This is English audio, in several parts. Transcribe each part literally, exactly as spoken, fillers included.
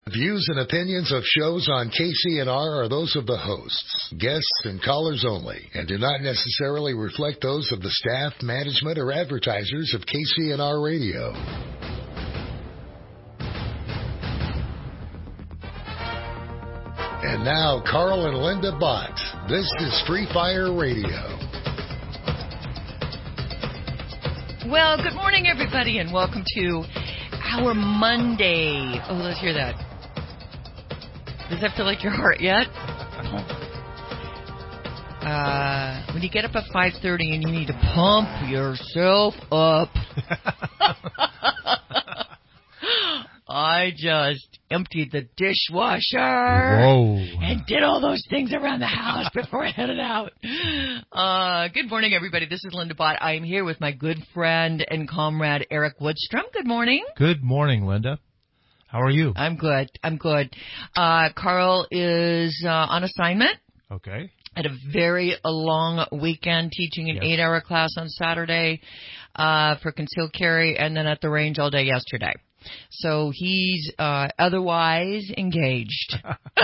The views and opinions of shows on K C N R are those of the hosts, guests, and callers only, and do not necessarily reflect those of the staff, management, or advertisers of K C N R Radio. And now, Carl and Linda Bott. This is Free Fire Radio. Well, good morning, everybody, and welcome to our Monday. Oh, let's hear that. Does that feel like your heart yet? Uh, when you get up at five thirty and you need to pump yourself up. I just emptied the dishwasher. Whoa. And did all those things around the house before I headed out. Uh, good morning, everybody. This is Linda Bott. I am here with my good friend and comrade, Eric Woodstrom. Good morning. Good morning, Linda. How are you? I'm good. I'm good. Uh, Carl is uh, on assignment. Okay. Had a very a long weekend teaching an yes. eight-hour class on Saturday uh, for concealed carry, and then at the range all day yesterday. So he's uh, otherwise engaged.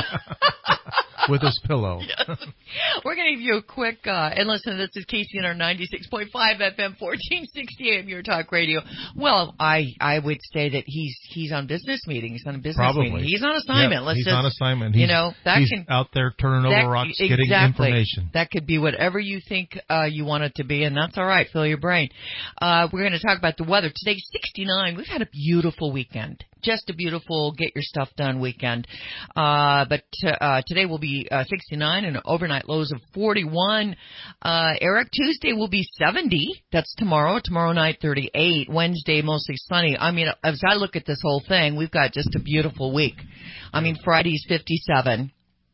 With his pillow. Yes. We're going to give you a quick, uh, and listen, this is K C N R ninety-six point five F M, fourteen sixty A M, your talk radio. Well, I I would say that he's he's on business meeting. He's on a business Probably. meeting. He's on assignment. Yep, Let's he's just, on assignment. He's, you know, that he's can, out there turning that, over rocks, exactly. getting information. That could be whatever you think uh, you want it to be, and that's all right. Fill your brain. Uh, we're going to talk about the weather. Today's sixty-nine. We've had a beautiful weekend. Just a beautiful get your stuff done weekend. Uh, but uh, today will be uh, sixty-nine and overnight lows of forty-one. Uh, Eric, Tuesday will be seventy. That's tomorrow. Tomorrow night, thirty-eight. Wednesday, mostly sunny. I mean, as I look at this whole thing, we've got just a beautiful week. I mean, Friday's fifty-seven.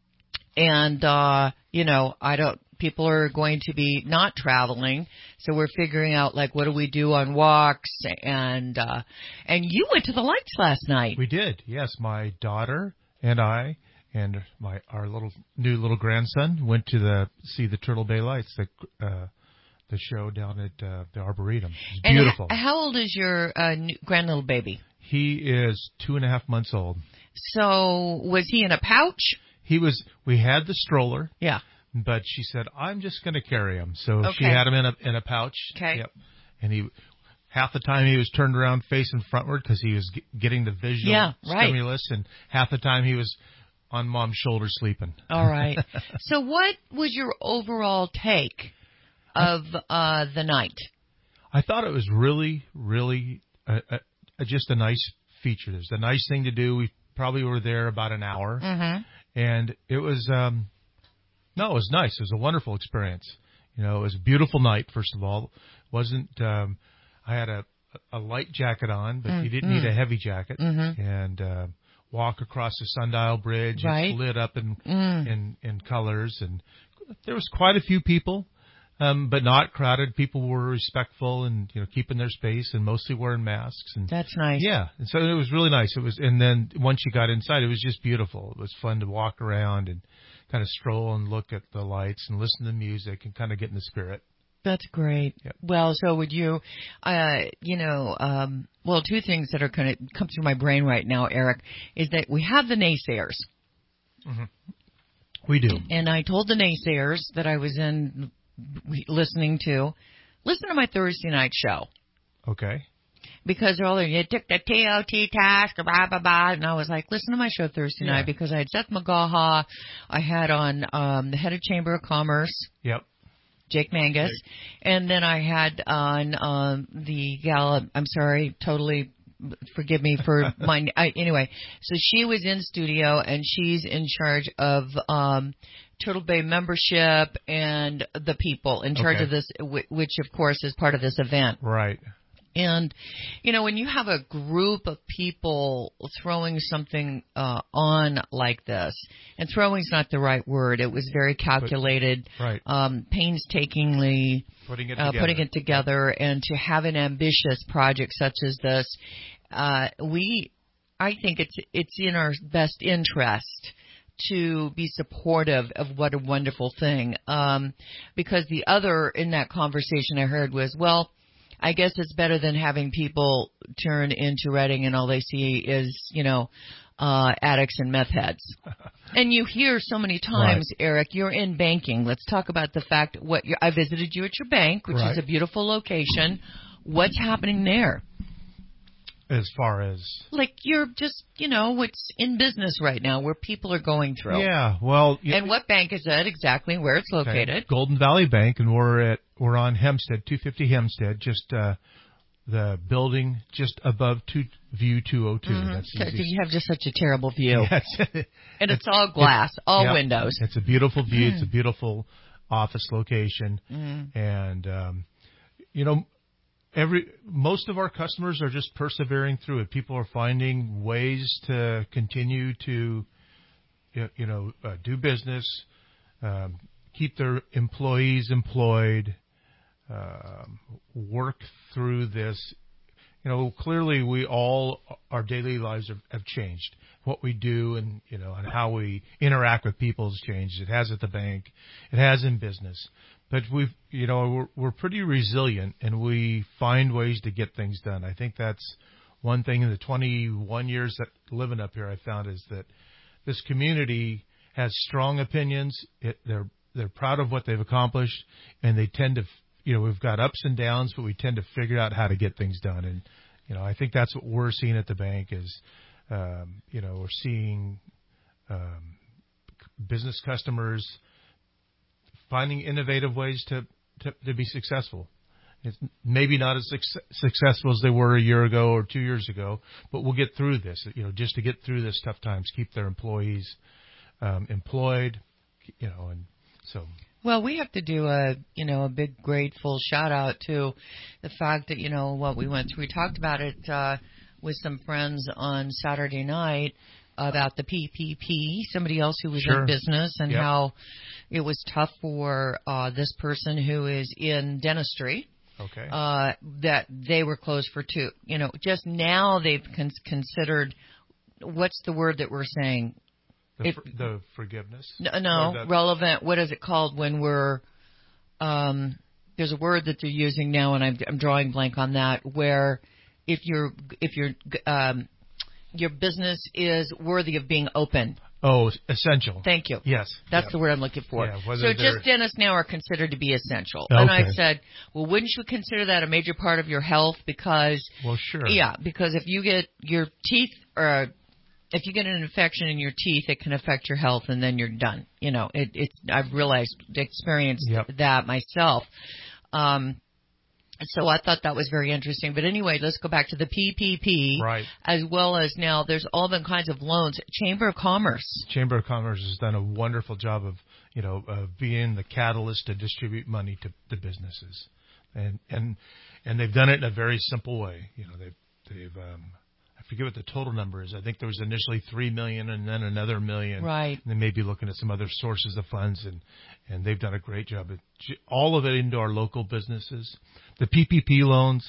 And, uh, you know, I don't, people are going to be not traveling. So we're figuring out, like, what do we do on walks? And, uh, and you went to the lights last night. We did. Yes. My daughter and I and my, our little, new little grandson went to the, see the Turtle Bay Lights, the, uh, the show down at, uh, the Arboretum. It's and beautiful. H- how old is your, uh, new, grand little baby? He is two and a half months old. So was he in a pouch? He was, we had the stroller. Yeah. But she said, I'm just going to carry him. So okay. she had him in a in a pouch. Okay. Yep. And he, half the time he was turned around facing frontward because he was g- getting the visual yeah, right. stimulus. And half the time he was on mom's shoulder sleeping. All right. So what was your overall take of uh, the night? I thought it was really, really a, a, a, just a nice feature. It was a nice thing to do. We probably were there about an hour. Mm-hmm. And it was, um, no, it was nice. It was a wonderful experience. You know, it was a beautiful night, first of all. It wasn't, um, I had a, a light jacket on, but mm-hmm. you didn't need a heavy jacket. Mm-hmm. And, uh, walk across the Sundial Bridge. Right. It's lit up in, mm. in, in colors. And there was quite a few people, um, but not crowded. People were respectful and, you know, keeping their space and mostly wearing masks. And that's nice. Yeah. And so it was really nice. It was, and then once you got inside, it was just beautiful. It was fun to walk around and kind of stroll and look at the lights and listen to music and kind of get in the spirit. That's great. Yep. Well, so would you, uh, you know, um, well, two things that are kind of come through my brain right now, Eric, is that we have the naysayers. Mm-hmm. We do. And I told the naysayers that I was in listening to, listen to my Thursday night show. Okay. Because they're all there, you took the T O T task, blah, blah, blah. And I was like, listen to my show Thursday yeah. night because I had Seth McGaha. I had on um, the head of Chamber of Commerce. Yep. Jake Mangus. Jake. And then I had on um, the gal, I'm sorry, totally forgive me for my, I, anyway. So she was in studio and she's in charge of um, Turtle Bay membership and the people in charge okay. of this, which of course is part of this event. Right. And, you know, when you have a group of people throwing something uh, on like this, and throwing's not the right word, it was very calculated, but, right. um, painstakingly putting it, uh, together. putting it together, and to have an ambitious project such as this, uh, we, I think it's it's in our best interest to be supportive of what a wonderful thing. Um, because the other in that conversation I heard was, well, I guess it's better than having people turn into Reading and all they see is, you know, uh, addicts and meth heads. And you hear so many times, right. Eric, you're in banking. Let's talk about the fact what you're, I visited you at your bank, which right. is a beautiful location. What's happening there? As far as? Like you're just, you know, what's in business right now, where people are going through. Yeah, well. You, and what bank is it exactly, where it's located? Okay. Golden Valley Bank, and we're at we're on Hempstead, two fifty Hempstead, just uh, the building just above two, View two oh two. Mm-hmm. That's so, easy. so you have just such a terrible view. Yes. And it's all glass, it's, all yeah, windows. It's a beautiful view. It's a beautiful office location. Mm-hmm. And, um, you know, every most of our customers are just persevering through it. People are finding ways to continue to, you know, uh, do business, um, keep their employees employed, um, work through this. You know, clearly we all, our daily lives have, have changed. What we do and, you know, and how we interact with people has changed. It has at the bank. It has in business. But we've, you know, we're, we're pretty resilient and we find ways to get things done. I think that's one thing in the twenty-one years that living up here I found is that this community has strong opinions. It, they're, they're proud of what they've accomplished and they tend to, you know, we've got ups and downs, but we tend to figure out how to get things done. And, you know, I think that's what we're seeing at the bank is, um, you know, we're seeing um, business customers finding innovative ways to, to, to be successful. It's maybe not as suc- successful as they were a year ago or two years ago, but we'll get through this, you know, just to get through this tough times, keep their employees um, employed, you know, and so. Well, we have to do a, you know, a big grateful shout out to the fact that, you know, what we went through. We talked about it uh, with some friends on Saturday night about the P P P, somebody else who was sure. in business, and yep. how it was tough for uh, this person who is in dentistry. Okay. Uh, that they were closed for two. You know, just now they've con- considered, what's the word that we're saying? The, It, for, the forgiveness? No, no the, relevant. What is it called when we're, um, there's a word that they're using now, and I'm, I'm drawing blank on that, where if you're, if you're, um, your business is worthy of being open. Oh, essential. Thank you. Yes. That's yep. the word I'm looking for. Yeah, so just dentists now are considered to be essential. Okay. And I said, well, wouldn't you consider that a major part of your health? Because, well, sure. Yeah, because if you get your teeth, or if you get an infection in your teeth, it can affect your health, and then you're done. You know, it, it's, I've realized, experienced yep. that myself. Um, So I thought that was very interesting. But anyway, let's go back to the P P P. Right. As well as now there's all the kinds of loans. Chamber of Commerce. Chamber of Commerce has done a wonderful job of, you know, of being the catalyst to distribute money to the businesses. And, and, and they've done it in a very simple way. You know, they've, they've, um, I forget what the total number is. I think there was initially three million and then another million. Right. And they may be looking at some other sources of funds, and, and they've done a great job. All of it into our local businesses. The P P P loans,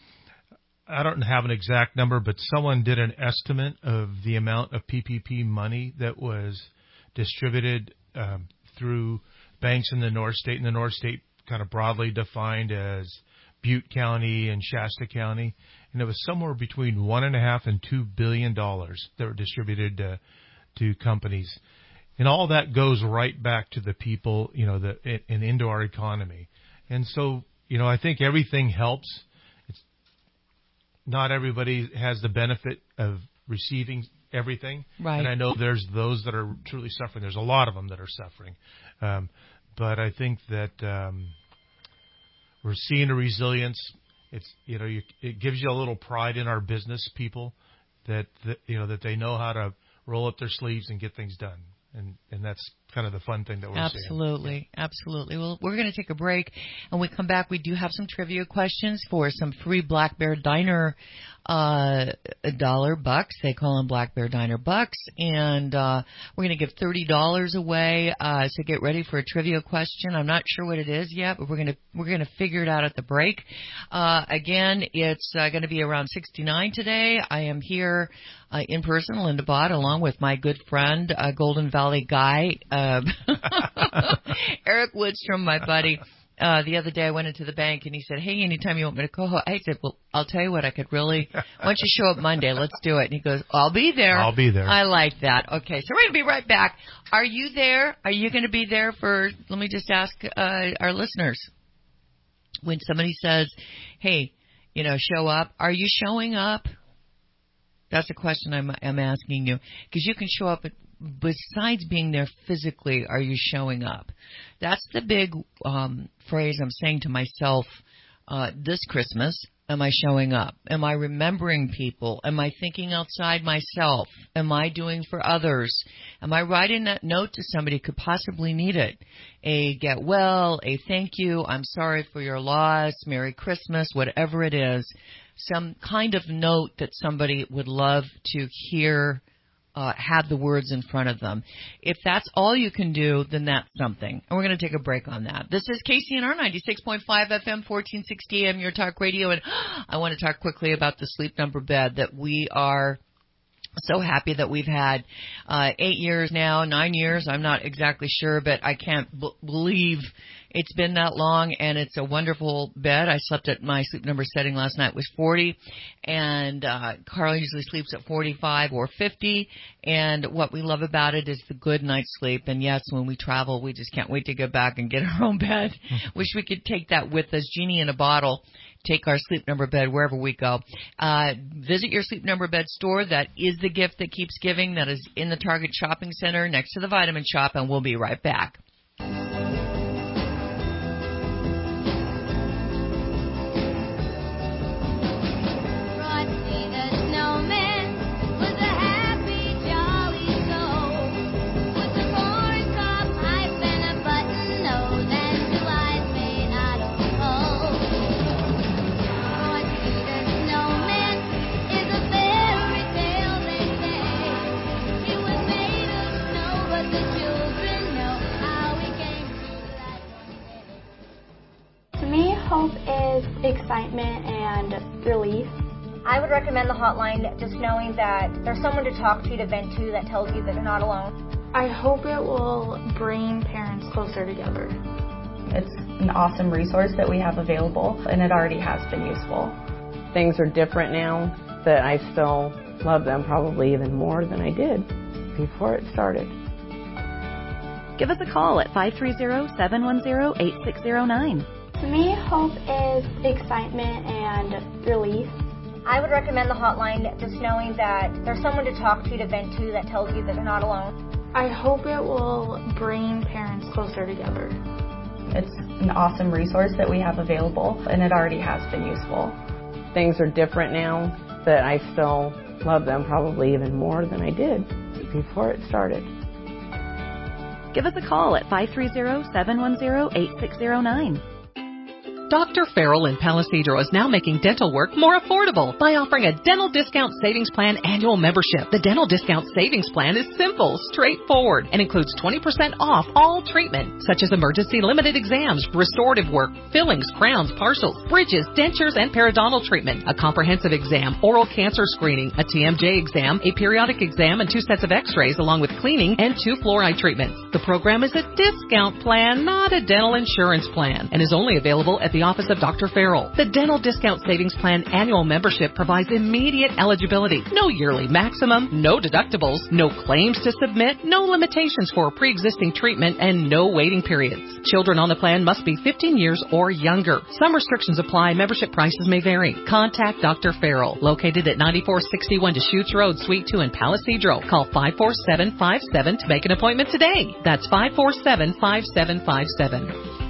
I don't have an exact number, but someone did an estimate of the amount of P P P money that was distributed um, through banks in the North State, and the North State kind of broadly defined as Butte County and Shasta County. And it was somewhere between one and a half and two billion dollars that were distributed uh, to companies, and all that goes right back to the people, you know, the and into our economy. And so, you know, I think everything helps. It's not everybody has the benefit of receiving everything, right? And I know there's those that are truly suffering. There's a lot of them that are suffering, um, but I think that um, we're seeing a resilience. It's, you know, you, it gives you a little pride in our business people that, that, you know, that they know how to roll up their sleeves and get things done. And, and that's kind of the fun thing that we're absolutely, seeing. Absolutely. Absolutely. Well, we're going to take a break, and when we come back, we do have some trivia questions for some free Black Bear Diner uh, dollar bucks. They call them Black Bear Diner bucks. And uh, we're going to give thirty dollars away. Uh, so get ready for a trivia question. I'm not sure what it is yet, but we're going to we're going to figure it out at the break. Uh, again, it's uh, going to be around sixty-nine today. I am here uh, in person, Linda Bott, along with my good friend, uh, Golden Valley guy, uh, Eric Woodstrom, my buddy. uh, the other day I went into the bank and he said, hey, anytime you want me to call, I said, well, I'll tell you what, I could really, why don't you show up Monday? Let's do it. And he goes, I'll be there. I'll be there. I like that. Okay, so we're going to be right back. Are you there? Are you going to be there for, let me just ask uh, our listeners. When somebody says, hey, you know, show up, are you showing up? That's a question I'm, I'm asking you. Because you can show up, at, besides being there physically, are you showing up? That's the big um, phrase I'm saying to myself uh, this Christmas. Am I showing up? Am I remembering people? Am I thinking outside myself? Am I doing for others? Am I writing that note to somebody who could possibly need it? A get well, a thank you, I'm sorry for your loss, Merry Christmas, whatever it is. Some kind of note that somebody would love to hear, uh, have the words in front of them. If that's all you can do, then that's something. And we're going to take a break on that. This is K C N R ninety-six point five F M, fourteen sixty A M, your talk radio. And I want to talk quickly about the Sleep Number bed that we are so happy that we've had uh, eight years now, nine years. I'm not exactly sure, but I can't b- believe it's been that long, and it's a wonderful bed. I slept at my Sleep Number setting last night was forty, and uh, Carl usually sleeps at forty-five or fifty, and what we love about it is the good night's sleep. And yes, when we travel, we just can't wait to get back and get our own bed. Wish we could take that with us, genie in a bottle. Take our Sleep Number bed wherever we go. Uh, visit your Sleep Number bed store. That is the gift that keeps giving. That is in the Target Shopping Center next to the Vitamin Shop, and we'll be right back. Hope is excitement and relief. I would recommend the hotline, just knowing that there's someone to talk to, to vent to, that tells you that you're not alone. I hope it will bring parents closer together. It's an awesome resource that we have available, and it already has been useful. Things are different now, but I still love them probably even more than I did before it started. Give us a call at five three zero, seven one zero, eight six zero nine. To me, hope is excitement and relief. I would recommend the hotline, just knowing that there's someone to talk to, to vent to, that tells you that you're not alone. I hope it will bring parents closer together. It's an awesome resource that we have available, and it already has been useful. Things are different now, but I still love them probably even more than I did before it started. Give us a call at five three zero, seven one zero, eight six zero nine. Doctor Farrell in Palisadro is now making dental work more affordable by offering a Dental Discount Savings Plan annual membership. The Dental Discount Savings Plan is simple, straightforward, and includes twenty percent off all treatment, such as emergency limited exams, restorative work, fillings, crowns, partials, bridges, dentures, and periodontal treatment, a comprehensive exam, oral cancer screening, a T M J exam, a periodic exam, and two sets of x-rays, along with cleaning and two fluoride treatments. The program is a discount plan, not a dental insurance plan, and is only available at the office of Doctor Farrell. The Dental Discount Savings Plan annual membership provides immediate eligibility, no yearly maximum, no deductibles, no claims to submit, no limitations for pre-existing treatment, and no waiting periods. Children on the plan must be fifteen years or younger. Some restrictions apply. Membership prices may vary. Contact Doctor Farrell, located at ninety-four sixty-one Deschutes Road, Suite two in Palisadro. Call five four seven five seven to make an appointment today. That's five four seven five seven five seven.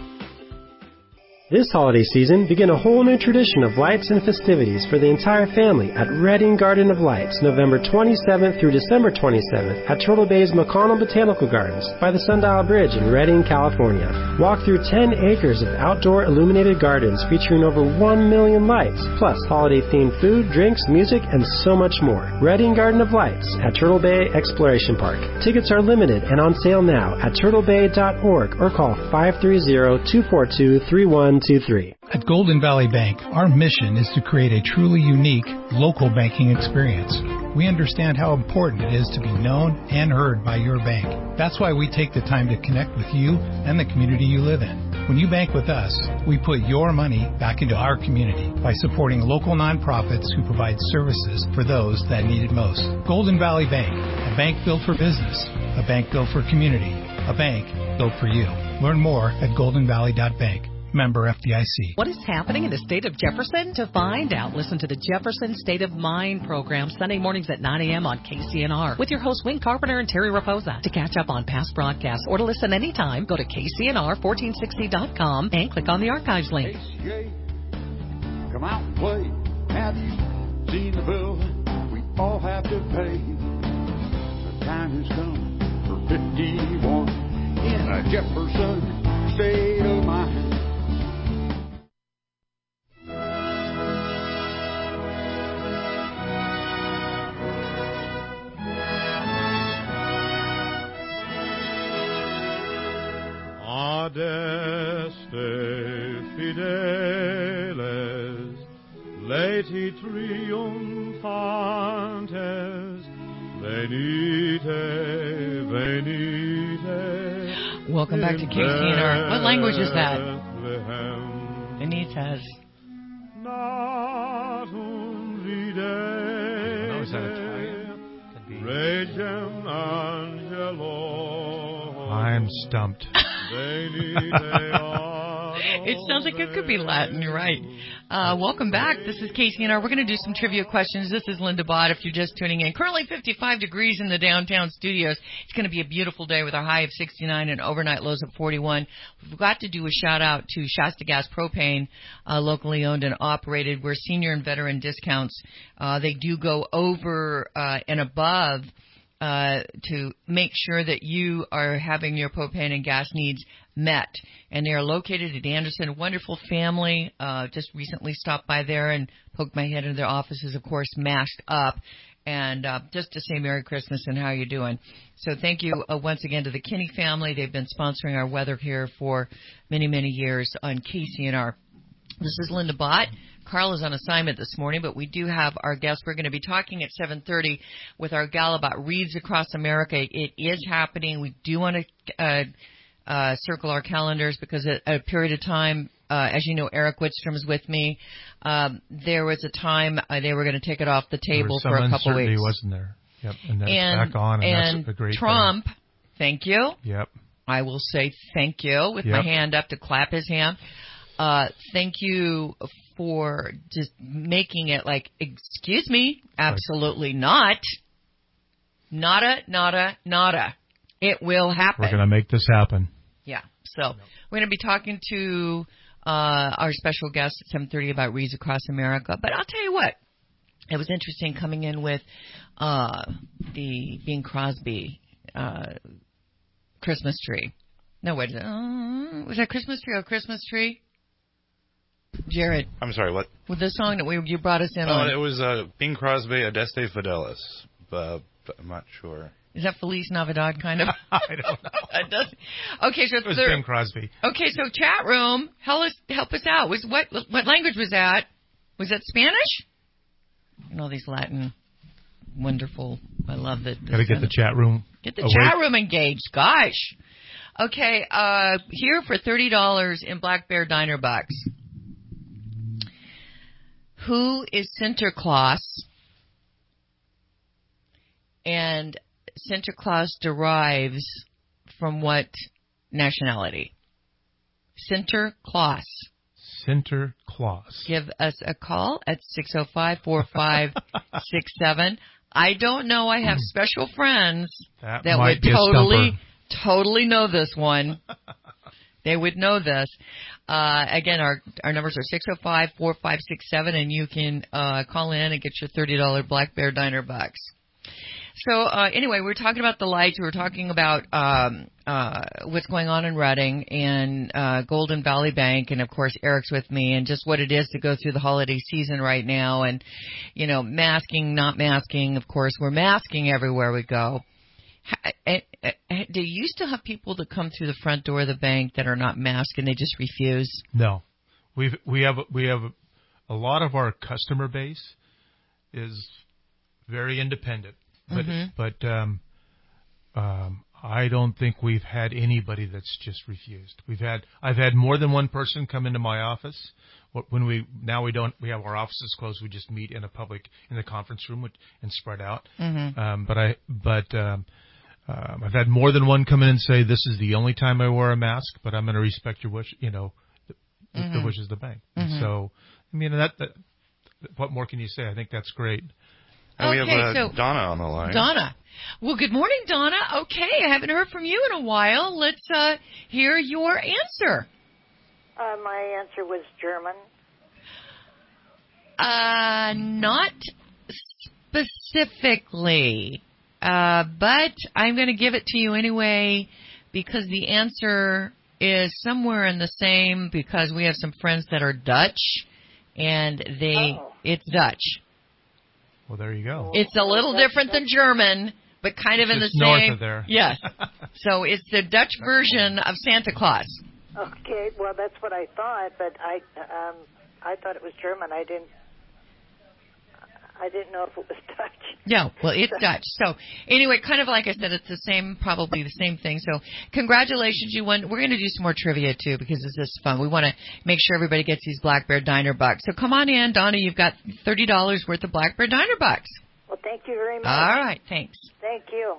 This holiday season, begin a whole new tradition of lights and festivities for the entire family at Redding Garden of Lights, November twenty-seventh through December twenty-seventh at Turtle Bay's McConnell Botanical Gardens by the Sundial Bridge in Redding, California. Walk through ten acres of outdoor illuminated gardens featuring over one million lights, plus holiday-themed food, drinks, music, and so much more. Redding Garden of Lights at Turtle Bay Exploration Park. Tickets are limited and on sale now at turtle bay dot org or call five three zero, two four two, three one two three. At Golden Valley Bank, our mission is to create a truly unique local banking experience. We understand how important it is to be known and heard by your bank. That's why we take the time to connect with you and the community you live in. When you bank with us, we put your money back into our community by supporting local nonprofits who provide services for those that need it most. Golden Valley Bank, a bank built for business, a bank built for community, a bank built for you. Learn more at golden valley dot bank. Member F D I C. What is happening in the state of Jefferson? To find out, listen to the Jefferson State of Mind program Sunday mornings at nine a.m. on K C N R with your hosts Wayne Carpenter and Terry Raposa. To catch up on past broadcasts or to listen anytime, go to K C N R fourteen sixty dot com and click on the archives link. K C A, come out and play. Have you seen the bill we all have to pay? The time has come for fifty-one in a Jefferson State of Mind. Adeste fideles, leti triumphantes, venite, venite. Welcome back to K C N R. What language is that? Benitez. Natum vide. Oh, is that Italian? Could be. Regem angelo. I'm stumped. It sounds like it could be Latin. You're right. Uh, welcome back. This is K C N R. We're going to do some trivia questions. This is Linda Bott, if you're just tuning in. Currently fifty-five degrees in the downtown studios. It's going to be a beautiful day with a high of sixty-nine and overnight lows of forty-one. We've got to do a shout-out to Shasta Gas Propane, uh, locally owned and operated. We're senior and veteran discounts. Uh, they do go over uh, and above Uh, to make sure that you are having your propane and gas needs met. And they are located at Anderson, a wonderful family. Uh, just recently stopped by there and poked my head into their offices, of course, mashed up. And uh, just to say Merry Christmas and how you doing. So thank you uh, once again to the Kinney family. They've been sponsoring our weather here for many, many years on K C N R. This is Linda Bott. Carl is on assignment this morning, but we do have our guest. We're going to be talking at seven thirty with our gal about Wreaths Across America. It is happening. We do want to uh, uh, circle our calendars because at a period of time, uh, as you know, Eric Whitstrom is with me. Um, there was a time uh, they were going to take it off the table for a couple weeks. Wasn't there? Yep, and then and, it's back on, and, and that's a great Trump, thing. Thank you. Yep. I will say thank you with yep. my hand up to clap his hand. Uh, thank you for just making it like, excuse me, absolutely not. Nada, nada, nada. It will happen. We're going to make this happen. Yeah. So we're going to be talking to uh, our special guest at seven thirty about Wreaths Across America. But I'll tell you what, it was interesting coming in with uh, the Bing Crosby uh, Christmas tree. No, wait. Uh, was that Christmas tree or Christmas tree? Jared. I'm sorry, what? With the song that we you brought us in oh, on. it was uh, Bing Crosby, Adeste Fidelis. Uh, I'm not sure. Is that Feliz Navidad kind of? I don't know. It does. Okay, so it was third, Bing Crosby. Okay, so chat room, help us help us out. Was what what language was that? Was that Spanish? You know these Latin, wonderful. I love that. Got to get the chat room. Get the awake. chat room engaged. Gosh. Okay, uh, here for thirty dollars in Black Bear Diner Bucks. Who is Sinterklaas? And Sinterklaas derives from what nationality? Sinterklaas. Sinterklaas. Give us a call at six oh five, four five six seven. I don't know. I have special friends that, that would totally, totally know this one. They would know this. Uh, again, our our numbers are six oh five, four five six seven, and you can uh, call in and get your thirty dollars Black Bear Diner bucks. So uh, anyway, we were talking about the lights. We were talking about um, uh, what's going on in Redding and uh, Golden Valley Bank, and of course Eric's with me, and just what it is to go through the holiday season right now, and you know, masking, not masking. Of course, we're masking everywhere we go. Do you still have people that come through the front door of the bank that are not masked and they just refuse? No, we we have we have a lot of our customer base is very independent, but mm-hmm. but um, um, I don't think we've had anybody that's just refused. We've had I've had more than one person come into my office. When we now we don't we have our offices closed. We just meet in a public in the conference room and spread out. Mm-hmm. Um, but I but um, um, I've had more than one come in and say this is the only time I wear a mask, but I'm going to respect your wish. You know, the, mm-hmm. the wishes of the bank. Mm-hmm. So I mean that, that. What more can you say? I think that's great. And okay, we have uh, so Donna on the line. Donna. Well, good morning, Donna. Okay, I haven't heard from you in a while. Let's uh, hear your answer. Uh, my answer was German. Uh, not specifically, uh, but I'm going to give it to you anyway because the answer is somewhere in the same because we have some friends that are Dutch, and they oh. it's Dutch. Well, there you go. It's a little that's, different that's, than German, but kind of in the just same. North of there. Yes. So it's the Dutch version of Santa Claus. Okay, well that's what I thought, but I um, I thought it was German. I didn't. I didn't know if it was Dutch. No, well, it's Dutch. So anyway, kind of like I said, it's the same, probably the same thing. So congratulations, you won. We're going to do some more trivia too because this is fun. We want to make sure everybody gets these Black Bear Diner bucks. So come on in, Donna. You've got thirty dollars worth of Black Bear Diner bucks. Well, thank you very much. All right, thanks. Thank you.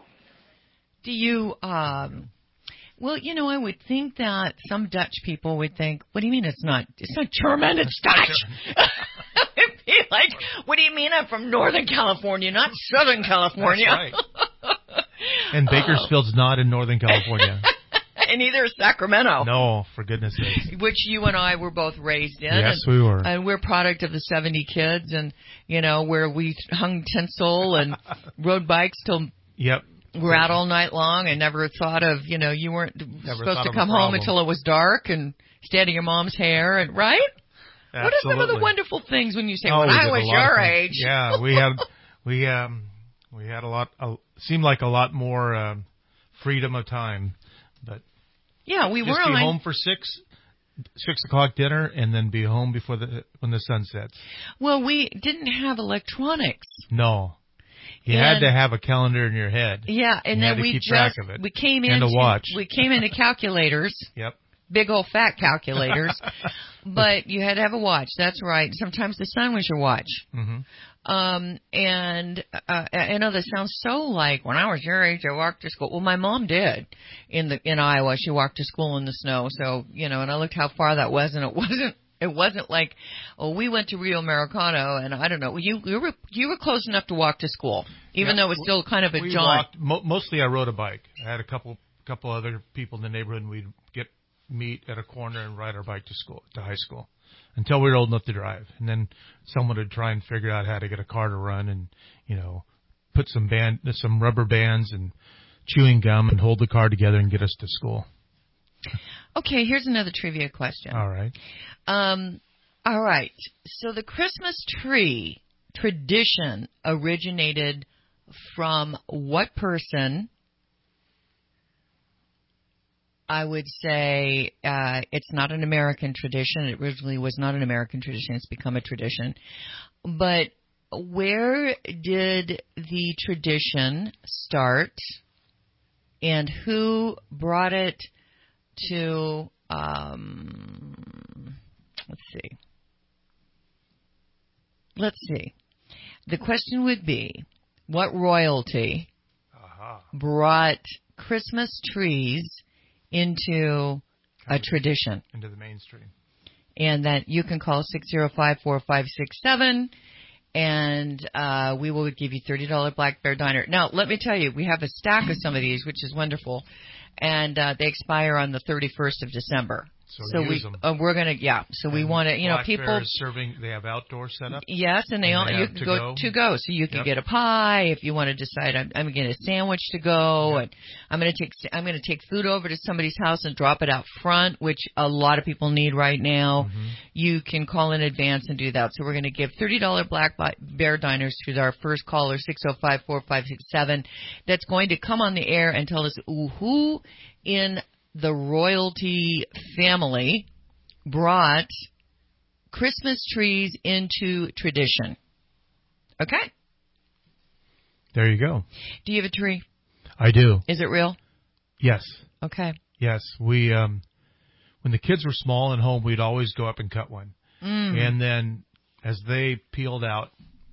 Do you? Um, well, you know, I would think that some Dutch people would think, "What do you mean it's not? It's not German. It's Dutch." It'd be like, what do you mean I'm from Northern California, not Southern California? That's right. And Bakersfield's not in Northern California. And neither is Sacramento. No, for goodness sakes. Which you and I were both raised in. Yes, and, we were. And we're product of the seventy kids, and, you know, where we hung tinsel and rode bikes till yep. we're out all night long and never thought of, you know, you weren't never supposed to come home until it was dark and stay out of your mom's hair, and right? Absolutely. What are some of the wonderful things when you say, oh, when we I was your age? Yeah, we had, we, um, we had a lot, uh, seemed like a lot more, um, freedom of time, but yeah, we just were be on, home for six, six o'clock dinner and then be home before the, when the sun sets. Well, we didn't have electronics. No. You and, had to have a calendar in your head. Yeah, and you then had to we keep just, track of it. we came and into, a watch. we came into calculators. Yep. Big old fat calculators, but you had to have a watch. That's right. Sometimes the sun was your watch. Mm-hmm. Um, and uh, I know this sounds so like when I was your age, I walked to school. Well, my mom did in the in Iowa. She walked to school in the snow. So you know, and I looked how far that was, and it wasn't. It wasn't like, oh, we went to Rio Americano, and I don't know. You you were you were close enough to walk to school, even yeah, though it was still kind of a we jaunt. Walked, mo- mostly, I rode a bike. I had a couple couple other people in the neighborhood, and we'd get. meet at a corner and ride our bike to school, to high school, until we were old enough to drive. And then someone would try and figure out how to get a car to run and, you know, put some band, some rubber bands and chewing gum and hold the car together and get us to school. Okay, here's another trivia question. All right. Um, all right. So the Christmas tree tradition originated from what person? I would say uh, it's not an American tradition. It originally was not an American tradition. It's become a tradition. But where did the tradition start, and who brought it to, um, let's see. Let's see. The question would be, what royalty uh-huh. brought Christmas trees into a tradition. Into the mainstream. And that you can call six oh five, four five six seven, and uh, we will give you thirty dollars Black Bear Diner. Now, let me tell you, we have a stack of some of these, which is wonderful, and uh, they expire on the thirty-first of December. So, so use we them. Uh, we're gonna yeah. So and we want to you Black know people Bear is serving. They have outdoor setup. Yes, and they, and all they you can can go, go to go. So you can yep. get a pie if you want to decide. I'm, I'm getting a sandwich to go, yep. and I'm gonna take I'm gonna take food over to somebody's house and drop it out front, which a lot of people need right now. Mm-hmm. You can call in advance and do that. So we're gonna give thirty dollars Black Bear Diners to our first caller, six oh five, four five six seven. That's going to come on the air and tell us who in the royalty family brought Christmas trees into tradition. Okay. There you go. Do you have a tree? I do. Is it real? Yes. Okay. Yes. We, um, when the kids were small and home, we'd always go up and cut one. Mm. And then as they peeled out,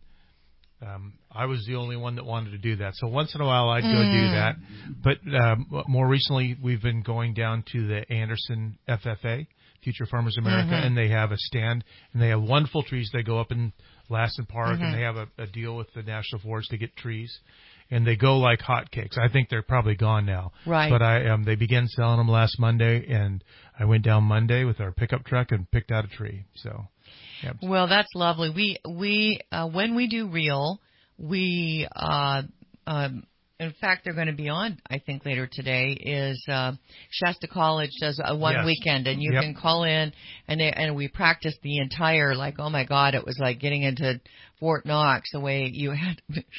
um, I was the only one that wanted to do that. So once in a while I'd go Mm. do that. But um, more recently we've been going down to the Anderson F F A, Future Farmers America, Mm-hmm. and they have a stand, and they have wonderful trees. They go up in Lassen Park, Mm-hmm. and they have a, a deal with the National Forest to get trees. And they go like hotcakes. I think they're probably gone now. Right. But I um, they began selling them last Monday, and I went down Monday with our pickup truck and picked out a tree. So, yeah. Well, that's lovely. We we uh, when we do reel, we uh, um, in fact they're going to be on. I think later today is uh, Shasta College does a one Yes. weekend, and you Yep. can call in and they, and we practiced the entire like oh my God, it was like getting into Fort Knox the way you had.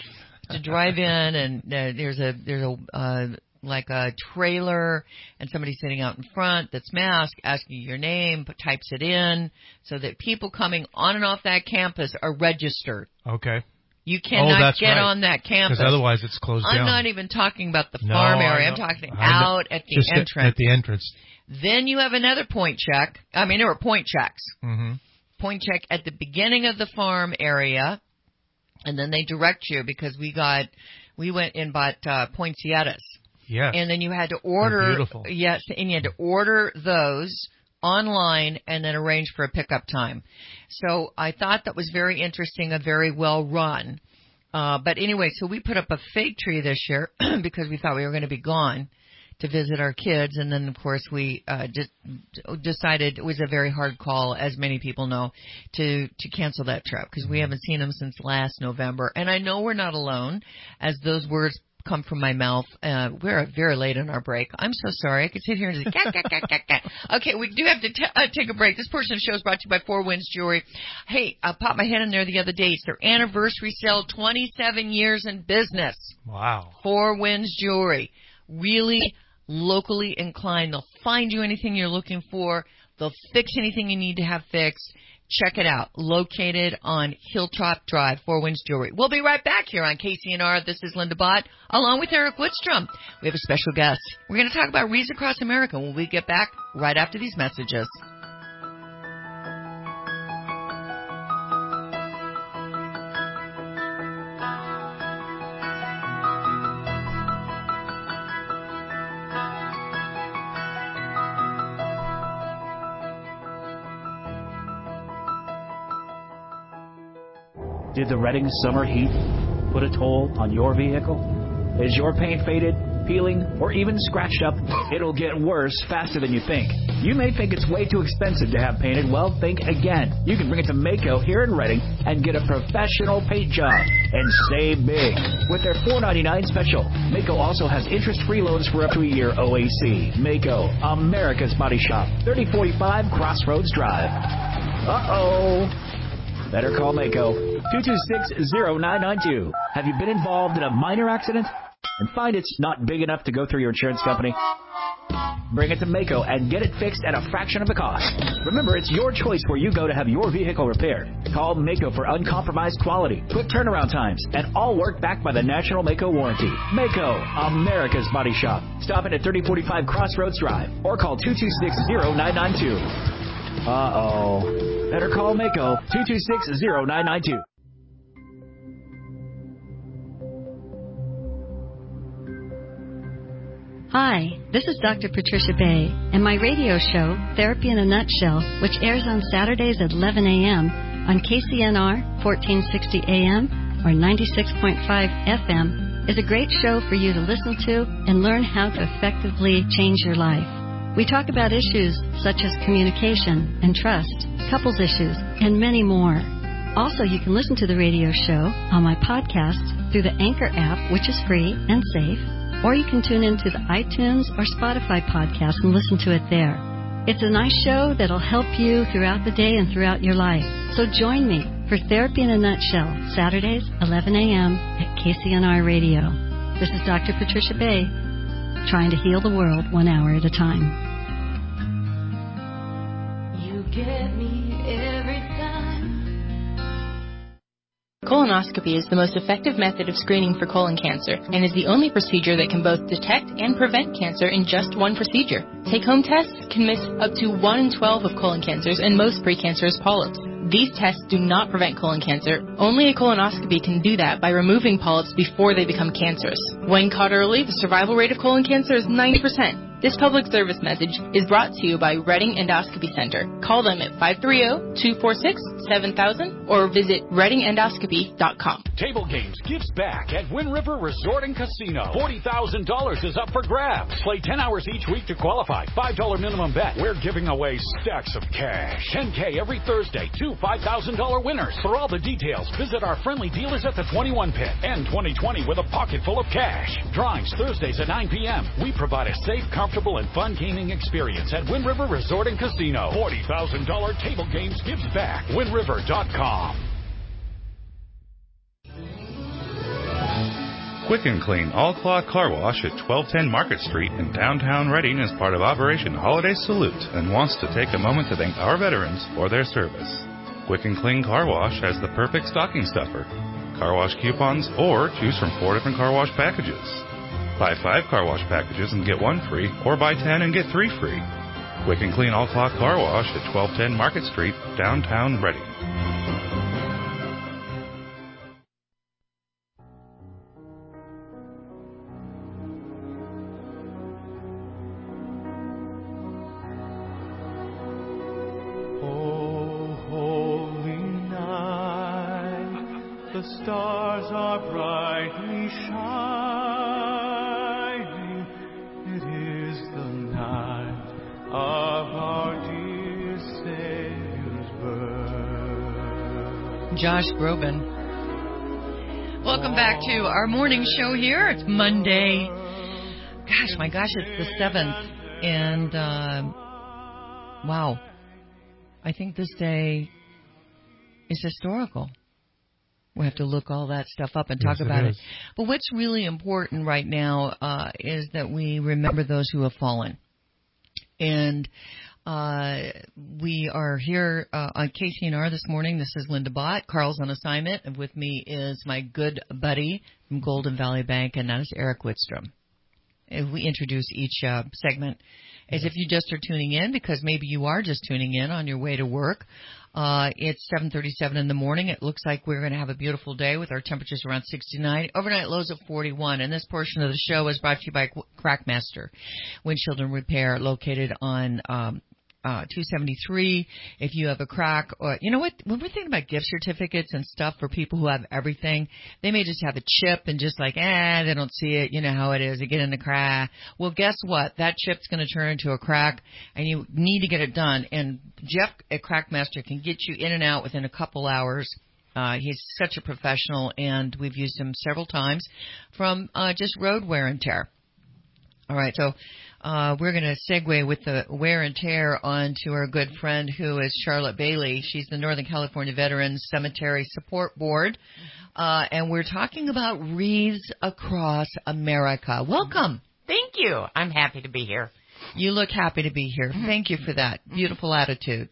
To drive in, and uh, there's a there's a uh, like a trailer, and somebody sitting out in front that's masked, asking you your name, but types it in, so that people coming on and off that campus are registered. Okay. You Oh, cannot that's get right. on that campus. Because otherwise it's closed I'm down. not even talking about the No, farm I area. know. I'm talking I know. out at the Just at- entrance. At the entrance. Then you have another point check. I mean, there were point checks. Mm-hmm. Point check at the beginning of the farm area, and then they direct you because we got. We went and bought uh, poinsettias. Yes. And then you had to They're order. beautiful. Yes, and you had to order those online and then arrange for a pickup time. So I thought that was very interesting, a very well run. Uh, but anyway, so we put up a fake tree this year because we thought we were going to be gone to visit our kids, and then of course we uh, just decided it was a very hard call, as many people know, to to cancel that trip because we haven't seen them since last November. And I know we're not alone, as those words come from my mouth. Uh, we're very late on our break. I'm so sorry. I could sit here and just cat, cat, cat, cat, cat. Okay, we do have to t- uh, take a break. This portion of the show is brought to you by Four Winds Jewelry. Hey, I popped my head in there the other day. It's their anniversary sale, twenty-seven years in business. Wow. Four Winds Jewelry. Really locally inclined. They'll find you anything you're looking for. They'll fix anything you need to have fixed. Check it out. Located on Hilltop Drive, Four Winds Jewelry. We'll be right back here on K C N R. This is Linda Bott, along with Eric Woodstrom. We have a special guest. We're going to talk about Wreaths Across America when we get back right after these messages. Did the Redding summer heat put a toll on your vehicle? Is your paint faded, peeling, or even scratched up? It'll get worse faster than you think. You may think it's way too expensive to have painted. Well, think again. You can bring it to Maaco here in Redding and get a professional paint job and save big with their four ninety-nine special. Maaco also has interest-free loans for up to a year O A C. Maaco, America's Body Shop, thirty forty-five Crossroads Drive. Uh-oh. Better call Maaco, two two six, zero nine nine two. Have you been involved in a minor accident and find it's not big enough to go through your insurance company? Bring it to Maaco and get it fixed at a fraction of the cost. Remember, it's your choice where you go to have your vehicle repaired. Call Maaco for uncompromised quality, quick turnaround times, and all work backed by the National Maaco warranty. Maaco, America's Body Shop. Stop in at thirty forty-five Crossroads Drive or call two two six, zero nine nine two. Uh-oh. Better call Maaco, two two six, zero nine nine two. Hi, this is Doctor Patricia Bay, and my radio show, Therapy in a Nutshell, which airs on Saturdays at eleven a.m. on K C N R fourteen sixty A M or ninety-six point five F M, is a great show for you to listen to and learn how to effectively change your life. We talk about issues such as communication and trust, couples issues, and many more. Also, you can listen to the radio show on my podcast through the Anchor app, which is free and safe, or you can tune into the iTunes or Spotify podcast and listen to it there. It's a nice show that'll help you throughout the day and throughout your life. So join me for Therapy in a Nutshell, Saturdays, eleven a.m. at K C N R Radio. This is Doctor Patricia Bay, trying to heal the world one hour at a time. You get me every time. Colonoscopy is the most effective method of screening for colon cancer and is the only procedure that can both detect and prevent cancer in just one procedure. Take-home tests can miss up to one in twelve of colon cancers and most precancerous polyps. These tests do not prevent colon cancer. Only a colonoscopy can do that by removing polyps before they become cancerous. When caught early, the survival rate of colon cancer is ninety percent. This public service message is brought to you by Reading Endoscopy Center. Call them at five three zero, two four six, seven thousand or visit reading endoscopy dot com. Table Games gives back at Wind River Resort and Casino. forty thousand dollars is up for grabs. Play ten hours each week to qualify. five dollars minimum bet. We're giving away stacks of cash. ten K every Thursday. Two five thousand dollars winners. For all the details, visit our friendly dealers at the twenty-one pit. And twenty twenty with a pocket full of cash. Drawings Thursdays at nine p.m. We provide a safe, comfortable, and fun gaming experience at Wind River Resort and Casino. forty thousand dollars Table Games gives back. wind river dot com. Quick and Clean All-Cloth Car Wash at twelve ten Market Street in downtown Reading is part of Operation Holiday Salute and wants to take a moment to thank our veterans for their service. Quick and Clean Car Wash has the perfect stocking stuffer, car wash coupons, or choose from four different car wash packages. Buy five car wash packages and get one free, or buy ten and get three free. Quick and Clean All-Cloth Car Wash at twelve ten Market Street, downtown Reading. Stars are brightly shining. It is the night of our dear Savior's birth. Josh Groban. Welcome back to our morning show here. It's Monday. Gosh, my gosh, it's the seventh. And, uh, wow. I think this day is historical. We have to look all that stuff up and talk yes, about it, it. But what's really important right now uh, is that we remember those who have fallen. And uh, we are here uh, on K C N R this morning. This is Linda Bott. Carl's on assignment. And with me is my good buddy from Golden Valley Bank, and that is Eric Whitstrom. And we introduce each uh, segment as if you just are tuning in, because maybe you are just tuning in on your way to work. Uh, it's seven thirty-seven in the morning. It looks like we're going to have a beautiful day with our temperatures around sixty-nine. Overnight lows of forty-one. And this portion of the show is brought to you by Crackmaster Windshield and Repair, located on um, uh, two seventy-three. If you have a crack, or you know what, when we're thinking about gift certificates and stuff for people who have everything, they may just have a chip and just like, eh, they don't see it. You know how it is. They get in the crack. Well, guess what? That chip's going to turn into a crack, and you need to get it done. And Jeff at Crackmaster can get you in and out within a couple hours. Uh, he's such a professional, and we've used him several times from uh, just road wear and tear. All right, so uh, we're going to segue with the wear and tear on to our good friend who is Charlotte Bailey. She's the Northern California Veterans Cemetery Support Board, uh, and we're talking about wreaths across America. Welcome. Thank you. I'm happy to be here. You look happy to be here. Thank you for that. Beautiful attitude.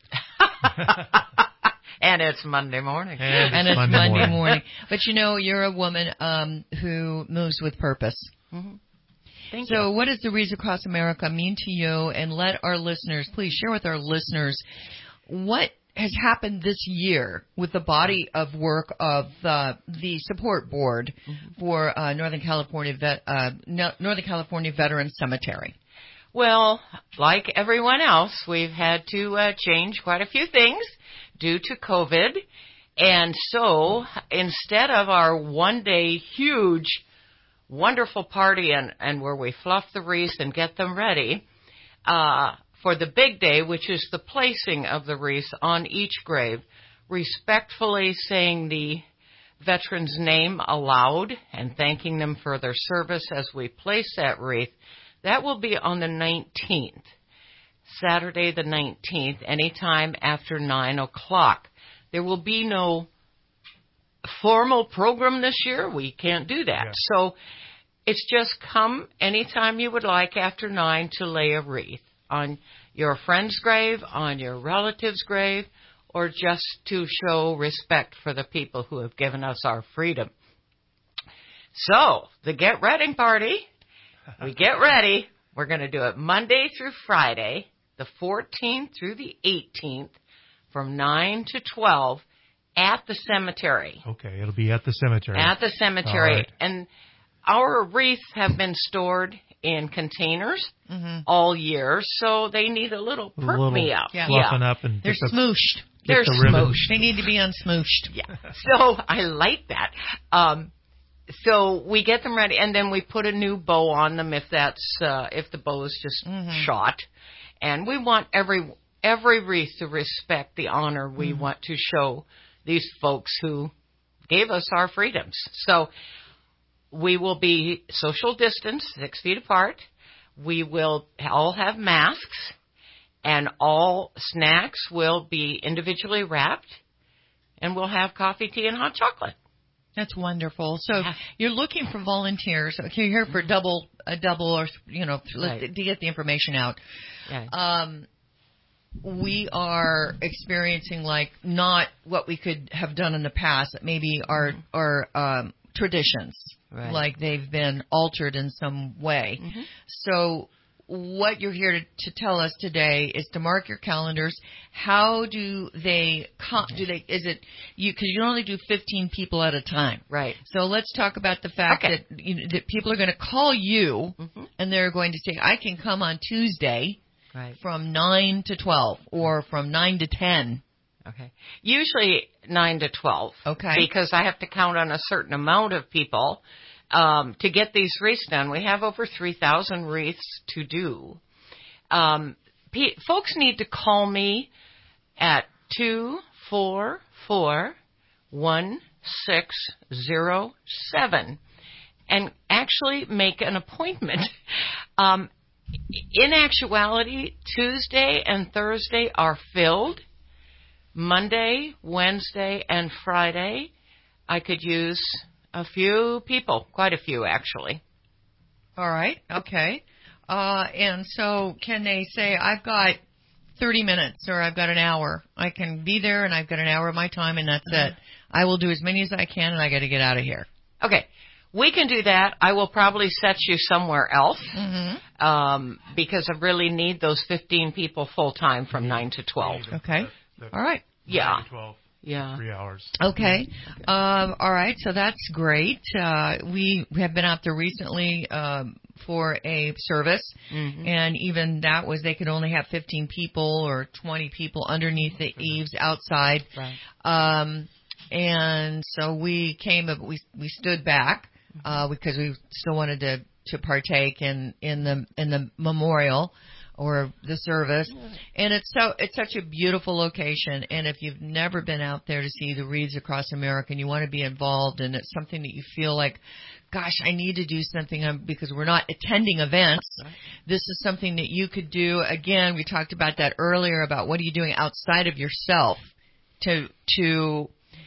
And it's Monday morning. And, and it's Monday, Monday morning. morning. But you know, you're a woman um, who moves with purpose. Mm-hmm. Thank so you. What does the Wreaths Across America mean to you? And let our listeners, please share with our listeners what has happened this year with the body of work of uh, the support board mm-hmm. for uh, Northern California Vet, uh, Northern California Veterans Cemetery. Well, like everyone else, we've had to uh, change quite a few things due to COVID. And so instead of our one-day huge, wonderful party and, and where we fluff the wreaths and get them ready uh, for the big day, which is the placing of the wreaths on each grave, respectfully saying the veteran's name aloud and thanking them for their service as we place that wreath, that will be on the nineteenth, Saturday the nineteenth, anytime after nine o'clock. There will be no formal program this year. We can't do that. Yeah. So it's just come anytime you would like after nine to lay a wreath on your friend's grave, on your relative's grave, or just to show respect for the people who have given us our freedom. So, the Get Ready Party, we get ready. We're going to do it Monday through Friday, the fourteenth through the eighteenth, from nine to twelve at the cemetery. Okay, it'll be at the cemetery. At the cemetery. All right. And our wreaths have been stored in containers mm-hmm. all year, so they need a little perk a me up. Yeah. Fluffing yeah. up and They're the, smooshed. They're the smooshed. They need to be unsmooshed. Yeah. So I like that. Um, so we get them ready, and then we put a new bow on them if that's uh, if the bow is just mm-hmm. shot. And we want every every wreath to respect the honor we mm-hmm. want to show these folks who gave us our freedoms. So we will be social distance, six feet apart. We will all have masks, and all snacks will be individually wrapped, and we'll have coffee, tea, and hot chocolate. That's wonderful. So yeah. You're looking for volunteers. Okay, you're here for double, a double, or you know, right. to get the information out. Yeah. Um, we are experiencing like not what we could have done in the past. Maybe our mm-hmm. our um, traditions, right. like they've been altered in some way. Mm-hmm. So what you're here to, to tell us today is to mark your calendars. How do they do they is it you because you only do fifteen people at a time, right? So let's talk about the fact okay. that you know, that people are going to call you mm-hmm. and they're going to say, I can come on Tuesday right. from nine to twelve or from nine to ten. Okay, usually nine to twelve. Okay, because I have to count on a certain amount of people. Um, to get these wreaths done, we have over three thousand wreaths to do. Um, pe- folks need to call me at two four four, one six zero seven and actually make an appointment. Um, in actuality, Tuesday and Thursday are filled. Monday, Wednesday, and Friday, I could use a few people, quite a few actually. All right, okay. Uh, and so can they say, I've got thirty minutes or I've got an hour. I can be there and I've got an hour of my time and that's mm-hmm. it. I will do as many as I can and I got to get out of here. Okay, we can do that. I will probably set you somewhere else mm-hmm. um, because I really need those fifteen people full-time from nine to twelve. Okay, all right. Yeah. nine to twelve. Yeah. Three hours. Okay. Um, all right. So that's great. Uh, we have been out there recently um, for a service, mm-hmm. and even that was they could only have fifteen people or twenty people underneath the eaves outside. Right. Um, and so we came, we we stood back uh, because we still wanted to, to partake in, in the in the memorial. Or the service, and it's so it's such a beautiful location. And if you've never been out there to see the wreaths across America, and you want to be involved, and it's something that you feel like, gosh, I need to do something because we're not attending events. Right. This is something that you could do. Again, we talked about that earlier about what are you doing outside of yourself to to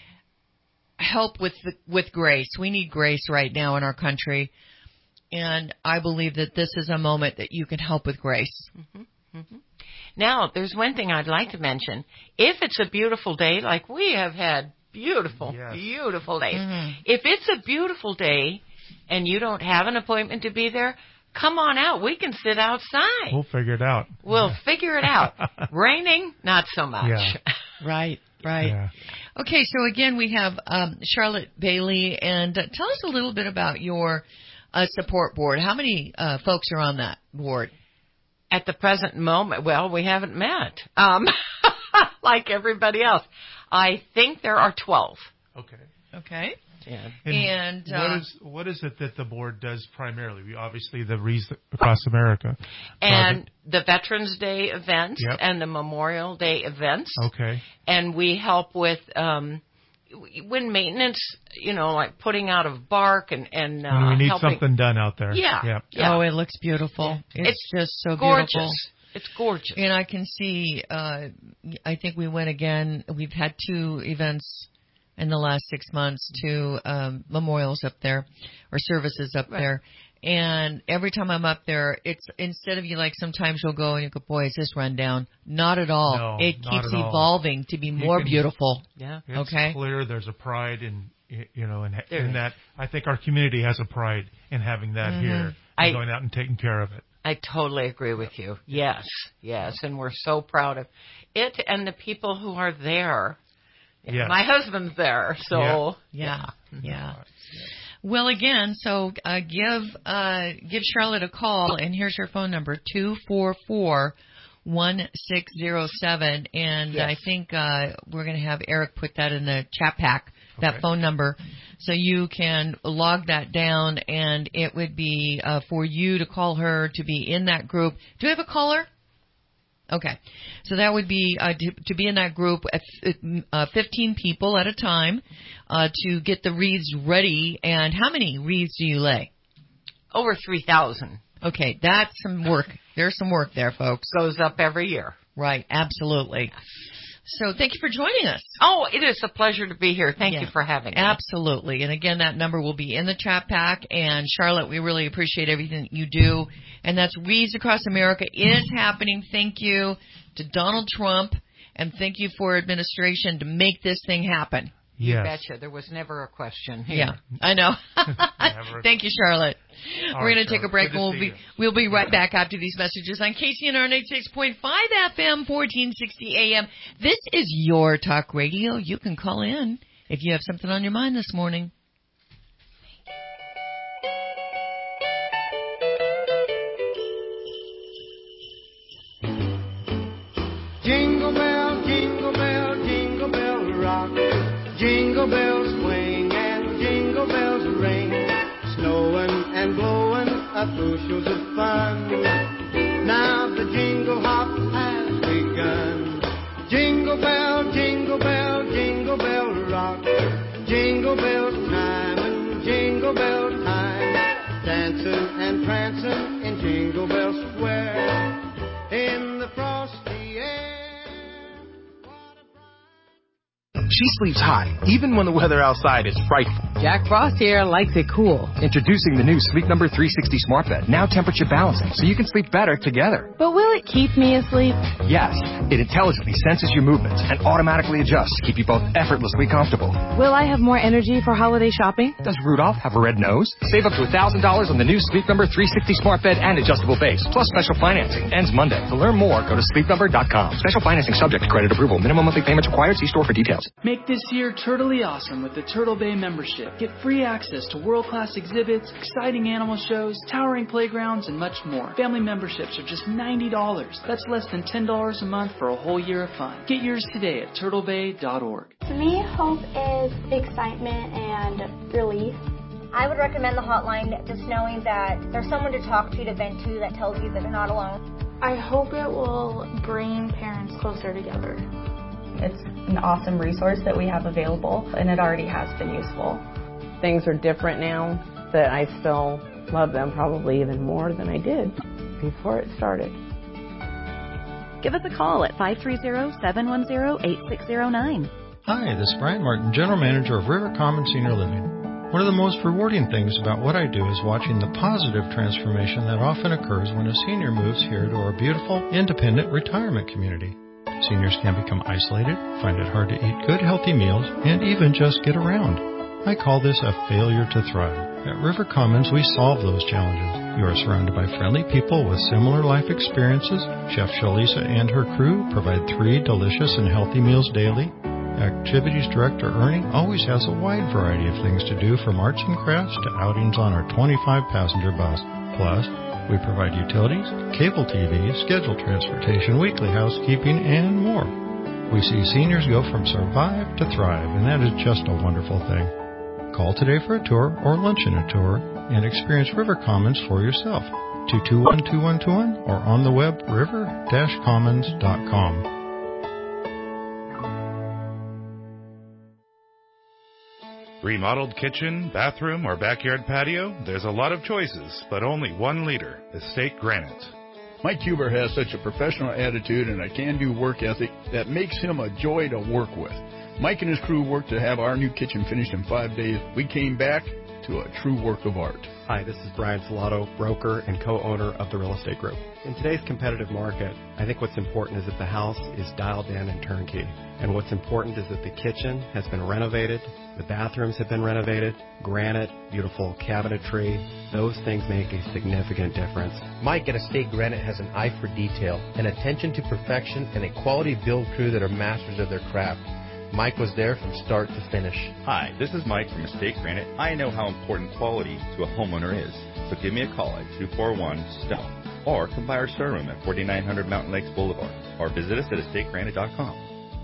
help with the, with grace. We need grace right now in our country. And I believe that this is a moment that you can help with grace. Mm-hmm. Mm-hmm. Now, there's one thing I'd like to mention. If it's a beautiful day, like we have had beautiful, yes. beautiful days. Mm-hmm. If it's a beautiful day and you don't have an appointment to be there, come on out. We can sit outside. We'll figure it out. We'll yeah. figure it out. Raining, not so much. Yeah. Right, right. Yeah. Okay, so again, we have um, Charlotte Bailey. And uh, tell us a little bit about your a support board. How many uh, folks are on that board? At the present moment, well, we haven't met, um, like everybody else. I think there are twelve. Okay. Okay. Yeah. And, and uh, what is what is it that the board does primarily? We obviously the wreaths across America, and Project. the Veterans Day events Yep. and the Memorial Day events. Okay. And we help with. Um, When maintenance, you know, like putting out of bark and and uh, when we need helping. something done out there. Yeah, yeah. yeah. Oh, it looks beautiful. It's, it's just so gorgeous. beautiful. It's gorgeous. And I can see. Uh, I think we went again. We've had two events in the last six months, two um, memorials up there or services up right. there. And every time I'm up there, it's instead of you like sometimes you'll go and you go, boy, is this run down? Not at all. No, it not keeps at all. evolving to be You more can- beautiful. Yeah. It's okay. clear there's a pride in, you know, in, There in is. that. I think our community has a pride in having that Mhm. here, and I- going out and taking care of it. I totally agree with you. Yes, yes, and we're so proud of it and the people who are there. Yes. My husband's there, so Yeah. Yeah. Well, again, so uh, give uh, give Charlotte a call, and here's her phone number, two four four, one six zero seven. And Yes. I think uh, we're going to have Eric put that in the chat pack, that Okay. phone number, so you can log that down, and it would be uh, for you to call her to be in that group. Do we have a caller? Okay. So that would be uh, to, to be in that group at uh, fifteen people at a time uh, to get the wreaths ready. And how many wreaths do you lay? over three thousand. Okay, that's some work. There's some work there, folks. Goes up every year. Right, absolutely. So thank you for joining us. Oh, it is a pleasure to be here. Thank Yeah. you for having me. Absolutely. And again, that number will be in the chat pack. And Charlotte, we really appreciate everything that you do. And that's Wreaths Across America is happening. Thank you to Donald Trump, and thank you for administration to make this thing happen. You Yes. betcha. There was never a question here. Yeah, I know. Never. Thank you, Charlotte. All We're right, going to take a Charlotte. break, Good and to we'll see be you. we'll be right back after these messages on K C N R ninety-six point five F M, fourteen sixty A M. This is your talk radio. You can call in if you have something on your mind this morning. Jingle bell, jingle bell, jingle bell rock. Jingle bells swing and jingle bells ring. Snowing and blowing up bushels of fun. Now the jingle hop has begun. Jingle bell, jingle bell, jingle bell rock. Jingle bell time and jingle bell time. Dancing and prancing in Jingle Bell Square. In the frosty air. She sleeps hot, even when the weather outside is frightful. Jack Frost here likes it cool. Introducing the new Sleep Number three sixty Smart Bed, now temperature balancing, so you can sleep better together. But will it keep me asleep? Yes, it intelligently senses your movements and automatically adjusts to keep you both effortlessly comfortable. Will I have more energy for holiday shopping? Does Rudolph have a red nose? Save up to one thousand dollars on the new Sleep Number three sixty Smart Bed and adjustable base, plus special financing. Ends Monday. To learn more, go to sleep number dot com. Special financing subject to credit approval. Minimum monthly payments required. See store for details. Make this year totally awesome with the Turtle Bay membership. Get free access to world-class exhibits, exciting animal shows, towering playgrounds, and much more. Family memberships are just ninety dollars. That's less than ten dollars a month for a whole year of fun. Get yours today at turtle bay dot org. For me, hope is excitement and relief. I would recommend the hotline, just knowing that there's someone to talk to, to vent to, that tells you that they're not alone. I hope it will bring parents closer together. It's an awesome resource that we have available, and it already has been useful. Things are different now, that I still love them probably even more than I did before it started. Give us a call at five three zero, seven one zero, eight six zero nine. Hi, this is Brian Martin, General Manager of River Commons Senior Living. One of the most rewarding things about what I do is watching the positive transformation that often occurs when a senior moves here to our beautiful, independent retirement community. Seniors can become isolated, find it hard to eat good, healthy meals, and even just get around. I call this a failure to thrive. At River Commons, we solve those challenges. You are surrounded by friendly people with similar life experiences. Chef Shalisa and her crew provide three delicious and healthy meals daily. Activities Director Ernie always has a wide variety of things to do, from arts and crafts to outings on our twenty-five passenger bus. Plus, we provide utilities, cable T V, scheduled transportation, weekly housekeeping, and more. We see seniors go from survive to thrive, and that is just a wonderful thing. Call today for a tour or luncheon a tour and experience River Commons for yourself. two two one, two one two one or on the web river dash commons dot com. Remodeled kitchen, bathroom, or backyard patio? There's a lot of choices, but only one leader, Estate Granite. Mike Huber has such a professional attitude and a can-do work ethic that makes him a joy to work with. Mike and his crew worked to have our new kitchen finished in five days. We came back to a true work of art. Hi, this is Brian Salato, broker and co-owner of the Real Estate Group. In today's competitive market, I think what's important is that the house is dialed in and turnkey. And what's important is that the kitchen has been renovated, the bathrooms have been renovated, granite, beautiful cabinetry. Those things make a significant difference. Mike at Estate Granite has an eye for detail, an attention to perfection, and a quality build crew that are masters of their craft. Mike was there from start to finish. Hi, this is Mike from Estate Granite. I know how important quality to a homeowner is. So give me a call at two four one STONE or come by our showroom at forty-nine hundred Mountain Lakes Boulevard or visit us at estate granite dot com.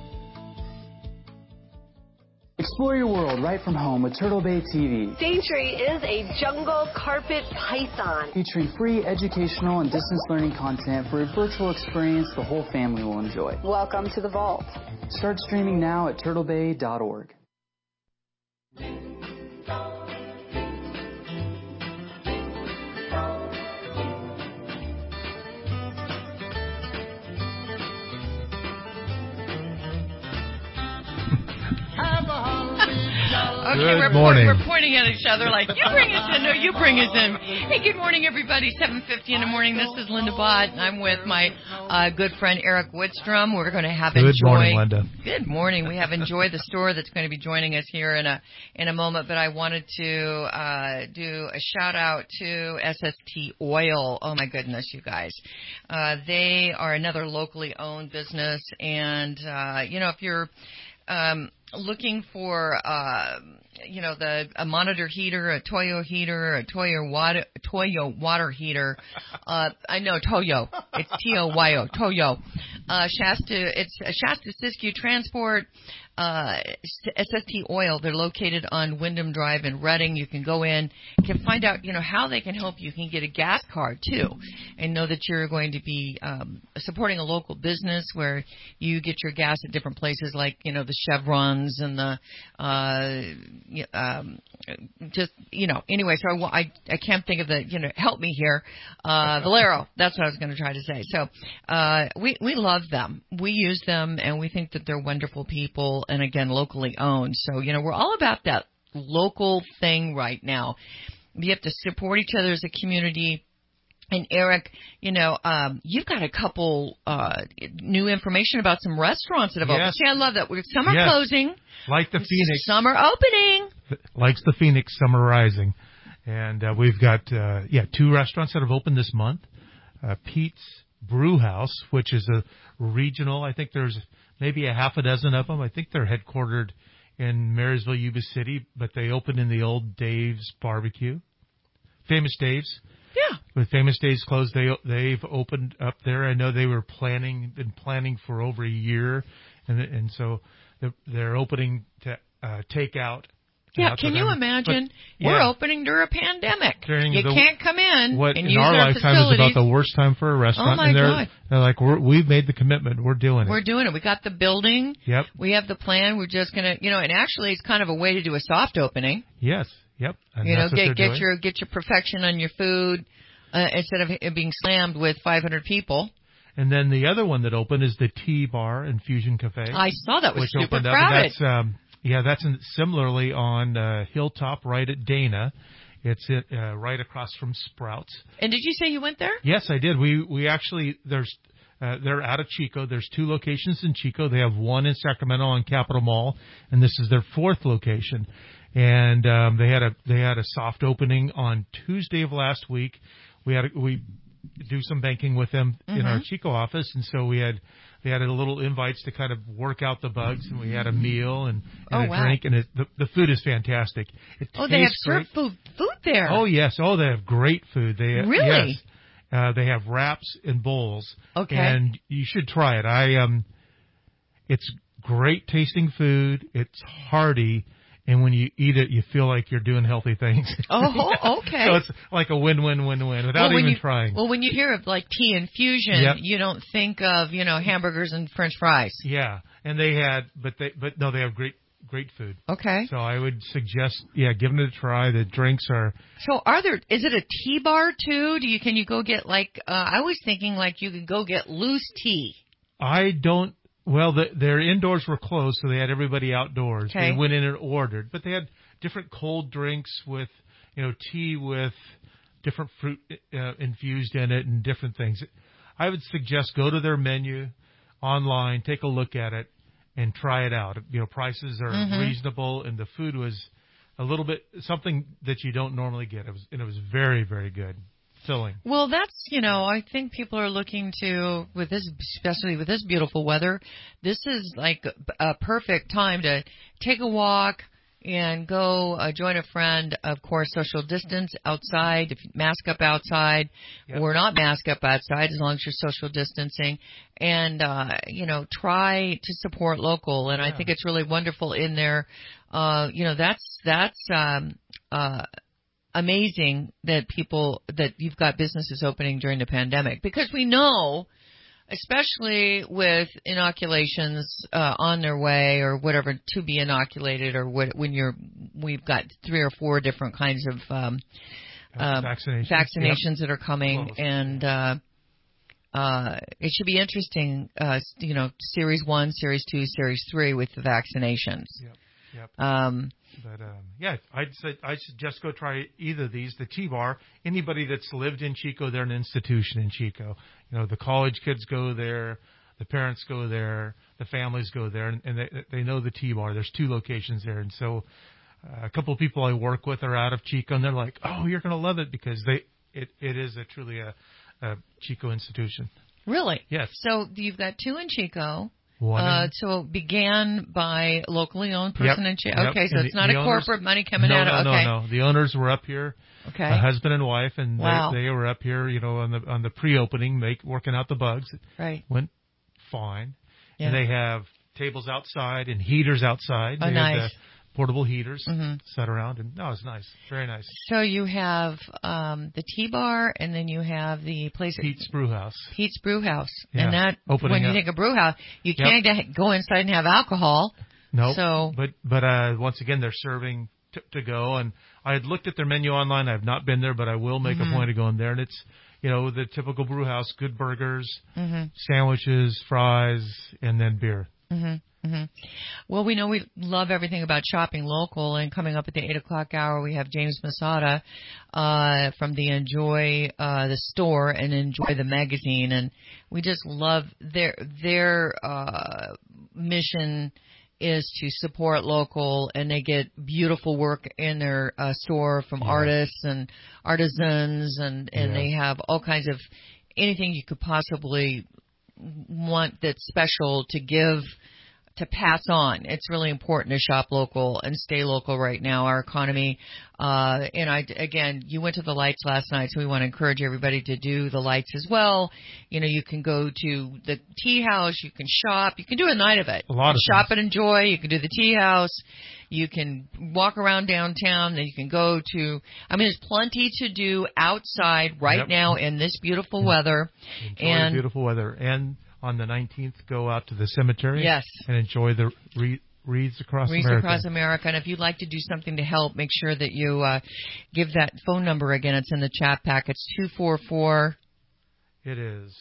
Explore your world right from home with Turtle Bay T V. Daintree is a jungle carpet python. Featuring free educational and distance learning content for a virtual experience the whole family will enjoy. Welcome to the vault. Start streaming now at turtle bay dot org. Okay, good we're, morning. we're pointing at each other like, you bring us in. No, you bring us in. Hey, good morning, everybody. seven fifty in the morning. This is Linda Bott, and I'm with my uh, good friend Eric Wittstrom. We're going to have Good enjoy. morning, Linda. Good morning. We have Enjoy the Store that's going to be joining us here in a in a moment, but I wanted to uh, do a shout out to S S T Oil. Oh my goodness, you guys. Uh, they are another locally owned business, and uh, you know, if you're um, looking for, uh, you know, the a monitor heater, a Toyo heater, a Toyo water, Toyo water heater. Uh, I know Toyo. It's T O Y O. Toyo. Uh, Shasta. It's uh, Shasta Siskiyou Transport. Uh, S S T Oil. They're located on Wyndham Drive in Reading. You can go in, can find out, you know, how they can help you. You can get a gas card too, and know that you're going to be um, supporting a local business where you get your gas at different places, like, you know, the Chevrons and the uh, um, just, you know. Anyway, so I, I I can't think of the, you know, help me here, uh, Valero. That's what I was going to try to say. So uh, we we love them. We use them, and we think that they're wonderful people. And again, locally owned. So, you know, we're all about that local thing right now. We have to support each other as a community. And Eric, you know, um, you've got a couple uh, new information about some restaurants that have Yes. opened. See, I love that. Some are Yes. closing. Like the Phoenix. Some are opening. Likes the Phoenix, some are rising. And uh, we've got, uh, yeah, two restaurants that have opened this month. Uh, Pete's Brew House, which is a regional. I think there's maybe a half a dozen of them. I think they're headquartered in Marysville, Yuba City, but they opened in the old Dave's Barbecue. Famous Dave's. Yeah. When Famous Dave's closed, they, they've opened up there. I know they were planning, been planning for over a year, and and so they're, they're opening to uh, take out. Yeah, can you imagine? But, We're yeah. opening during a pandemic. During you the, can't come in what and in use our our lifetime facilities. is about the worst time for a restaurant. Oh, my and they're, God. They're like, we're, we've made the commitment. We're doing it. We're doing it. We got the building. Yep. We have the plan. We're just going to, you know, and actually it's kind of a way to do a soft opening. Yes. Yep. And you know, that's what get they're get doing. your get your perfection on your food uh, instead of it being slammed with five hundred people. And then the other one that opened is the Tea Bar and Fusion Cafe. I saw that was which super opened up, crowded. and that's, um, yeah, that's in, similarly on uh, Hilltop right at Dana. It's it, uh, right across from Sprouts. And did you say you went there? Yes, I did. We we actually there's uh, they're out of Chico. There's two locations in Chico. They have one in Sacramento on Capitol Mall, and this is their fourth location. And um, they had a they had a soft opening on Tuesday of last week. We had a, we do some banking with them mm-hmm. in our Chico office, and so we had they had a little invites to kind of work out the bugs, and we had a meal and, and oh, a wow. drink, and it, the the food is fantastic. It oh, they have great. served food food there. Oh yes, oh they have great food. They really. Yes. Uh, they have wraps and bowls. Okay. And you should try it. I um, it's great tasting food. It's hearty. And when you eat it, you feel like you're doing healthy things. Oh, okay. So it's like a win-win-win-win without well, even you, trying. Well, when you hear of like tea and fusion, yep. you don't think of, you know, hamburgers and French fries. Yeah, and they had, but they, but no, they have great, great food. Okay. So I would suggest, yeah, giving it a try. The drinks are. So are there? Is it a tea bar too? Do you can you go get like? Uh, I was thinking like you could go get loose tea. I don't. Well, the, their indoors were closed, so they had everybody outdoors. Okay. They went in and ordered, but they had different cold drinks with you know, tea with different fruit uh, infused in it and different things. I would suggest go to their menu online, take a look at it, and try it out. You know, prices are Mm-hmm. reasonable, and the food was a little bit something that you don't normally get. It was, and it was very, very good, filling. Well, that's, you know, I think people are looking to, with this, especially with this beautiful weather, this is like a, a perfect time to take a walk and go uh, join a friend. Of course, social distance outside, if you mask up outside, Yep. or not mask up outside, as long as you're social distancing, and uh, you know, try to support local. And I Yeah. think it's really wonderful in there. Uh, you know, that's that's um, uh, amazing that people that you've got businesses opening during the pandemic, because we know, especially with inoculations uh, on their way or whatever to be inoculated, or what, when you're, we've got three or four different kinds of um, Uh, uh, vaccinations, vaccinations yep. that are coming, Close. and uh, uh, it should be interesting. Uh, you know, series one, series two, series three with the vaccinations. Yep. Yep. Um, But um, yeah, I'd say I suggest go try either of these. The T-Bar. Anybody that's lived in Chico, they're an institution in Chico. You know, the college kids go there, the parents go there, the families go there, and, and they they know the T-Bar. There's two locations there, and so uh, a couple of people I work with are out of Chico, and they're like, "Oh, you're going to love it," because they it it is a truly a, a Chico institution. Really? Yes. So you've got two in Chico. One Uh, in- so it began by locally owned person Yep, in Chico. yep. Okay, so And it's the- not the a owners- corporate money coming no, out no, of okay. No, no, The owners were up here, Okay. a husband and wife, and Wow. they, they were up here, you know, on the on the pre-opening, make working out the bugs. It Right. went fine. Yeah. And they have tables outside and heaters outside. Oh, they nice. have the portable heaters Mhm. set around, and no, it's nice, very nice. So you have um, the T-Bar, and then you have the place Pete's Brew House. Pete's Brew House. Yeah. And that, Opening when you up. think of brew house, you Yep. can't get- go inside and have alcohol. No, So but but uh, once again, they're serving t- to go, and I had looked at their menu online. I have not been there, but I will make Mhm. a point of going there. And it's, you know, the typical brew house: good burgers, Mhm. sandwiches, fries, and then beer. hmm hmm Well, we know we love everything about shopping local, and coming up at the eight o'clock hour, we have James Masada uh, from the Enjoy uh, the store and Enjoy the magazine, and we just love their their uh, mission is to support local, and they get beautiful work in their uh, store from Yeah. artists and artisans, and and Yeah. they have all kinds of anything you could possibly want that's special to give, to pass on. It's really important to shop local and stay local right now. Our economy, uh, and I, again, you went to the lights last night, so we want to encourage everybody to do the lights as well. You know, you can go to the tea house, you can shop, you can do a night of it. A lot of Shop and enjoy. You can do the tea house. You can walk around downtown, then you can go to, I mean, there's plenty to do outside right Yep. now in this beautiful weather. Enjoy and the beautiful weather, and on the nineteenth, go out to the cemetery. Yes. and enjoy the re- wreaths across Wreaths America. Across America. And if you'd like to do something to help, make sure that you uh, give that phone number again. It's in the chat pack. It's two four four. It is.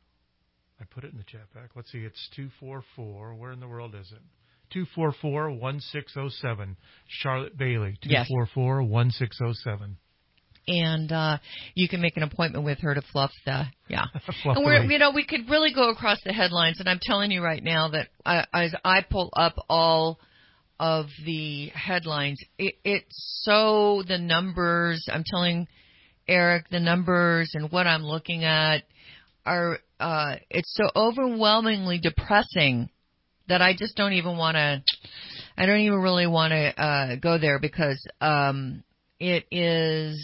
I put it in the chat pack. Let's see. It's two four four. Where in the world is it? two four four, one six zero seven. Charlotte Bailey. Yes. two four four, one six zero seven. And uh, you can make an appointment with her to fluff the, yeah. Fluff And the we're, wreath. you know, we could really go across the headlines. And I'm telling you right now that I, as I pull up all of the headlines, it, it's so, the numbers, I'm telling Eric, the numbers and what I'm looking at are, uh, it's so overwhelmingly depressing that I just don't even want to, I don't even really want to uh, go there, because um, it is,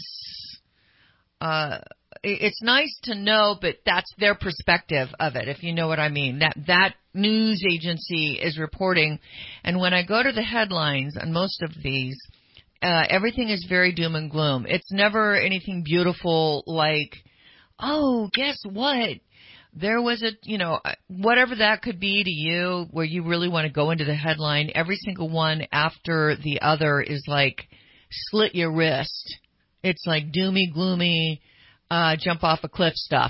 uh, it- it's nice to know, but that's their perspective of it, if you know what I mean. That that news agency is reporting, and when I go to the headlines on most of these, uh, everything is very doom and gloom. It's never anything beautiful like, oh, guess what? There was a, you know, whatever that could be to you, where you really want to go into the headline. Every single one after the other is like slit your wrist. It's like doomy, gloomy, uh, jump off a cliff stuff.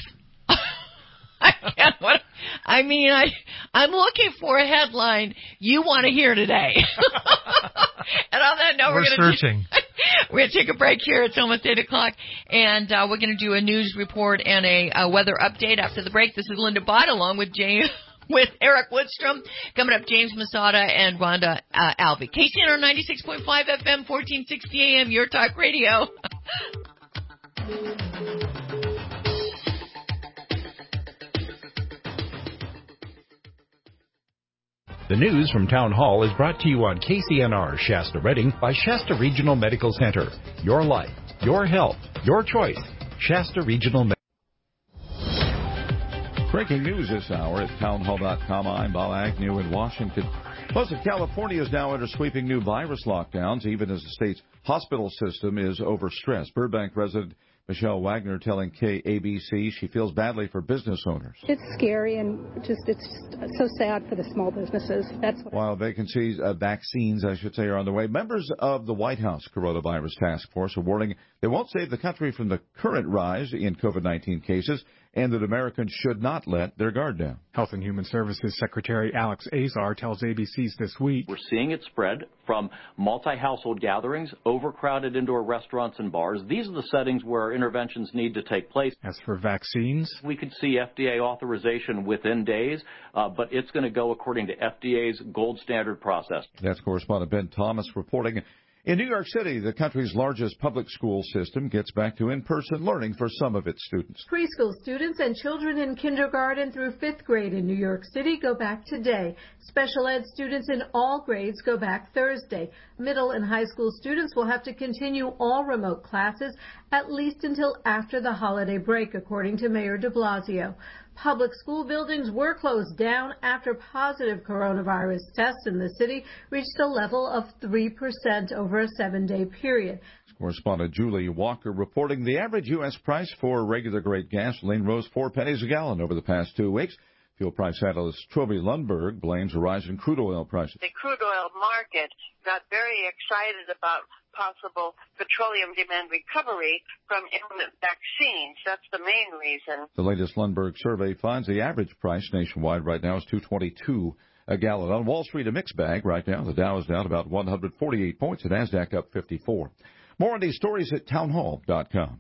I can't, what, I mean, I, I'm looking for a headline you want to hear today. And on that note, we're, We're going to searching. We're going to take a break here. It's almost eight o'clock, and uh, we're going to do a news report and a, a weather update after the break. This is Linda Bott along with James, with Eric Woodstrom. Coming up, James Masada and Rhonda uh, Alvey. K C N R ninety-six point five F M, fourteen sixty A M, Your Talk Radio. The news from Town Hall is brought to you on K C N R Shasta Redding by Shasta Regional Medical Center. Your life, your health, your choice. Shasta Regional Medical Center. Breaking news this hour at townhall dot com. I'm Bob Agnew in Washington. Most of California is now under sweeping new virus lockdowns, even as the state's hospital system is overstressed. Burbank resident Michelle Wagner telling K A B C she feels badly for business owners. It's scary and just it's just so sad for the small businesses. That's what While vacancies, uh, vaccines, I should say, are on the way, members of the White House coronavirus task force are warning they won't save the country from the current rise in COVID nineteen cases and that Americans should not let their guard down. Health and Human Services Secretary Alex Azar tells A B C's This Week. We're seeing it spread from multi-household gatherings, overcrowded indoor restaurants and bars. These are the settings where interventions need to take place. As for vaccines, we could see F D A authorization within days, uh, but it's going to go according to F D A's gold standard process. That's correspondent Ben Thomas reporting. In New York City, the country's largest public school system gets back to in-person learning for some of its students. Preschool students and children in kindergarten through fifth grade in New York City go back today. Special ed students in all grades go back Thursday. Middle and high school students will have to continue all remote classes at least until after the holiday break, according to Mayor de Blasio. Public school buildings were closed down after positive coronavirus tests in the city reached a level of three percent over a seven-day period. Correspondent Julie Walker reporting the average U S price for regular grade gasoline rose four pennies a gallon over the past two weeks. Fuel price analyst Toby Lundberg blames a rise in crude oil prices. The crude oil market got very excited about possible petroleum demand recovery from imminent vaccines. That's the main reason. The latest Lundberg survey finds the average price nationwide right now is two twenty-two a gallon. On Wall Street, a mixed bag right now. The Dow is down about one hundred forty-eight points. The Nasdaq up fifty-four. More on these stories at townhall dot com.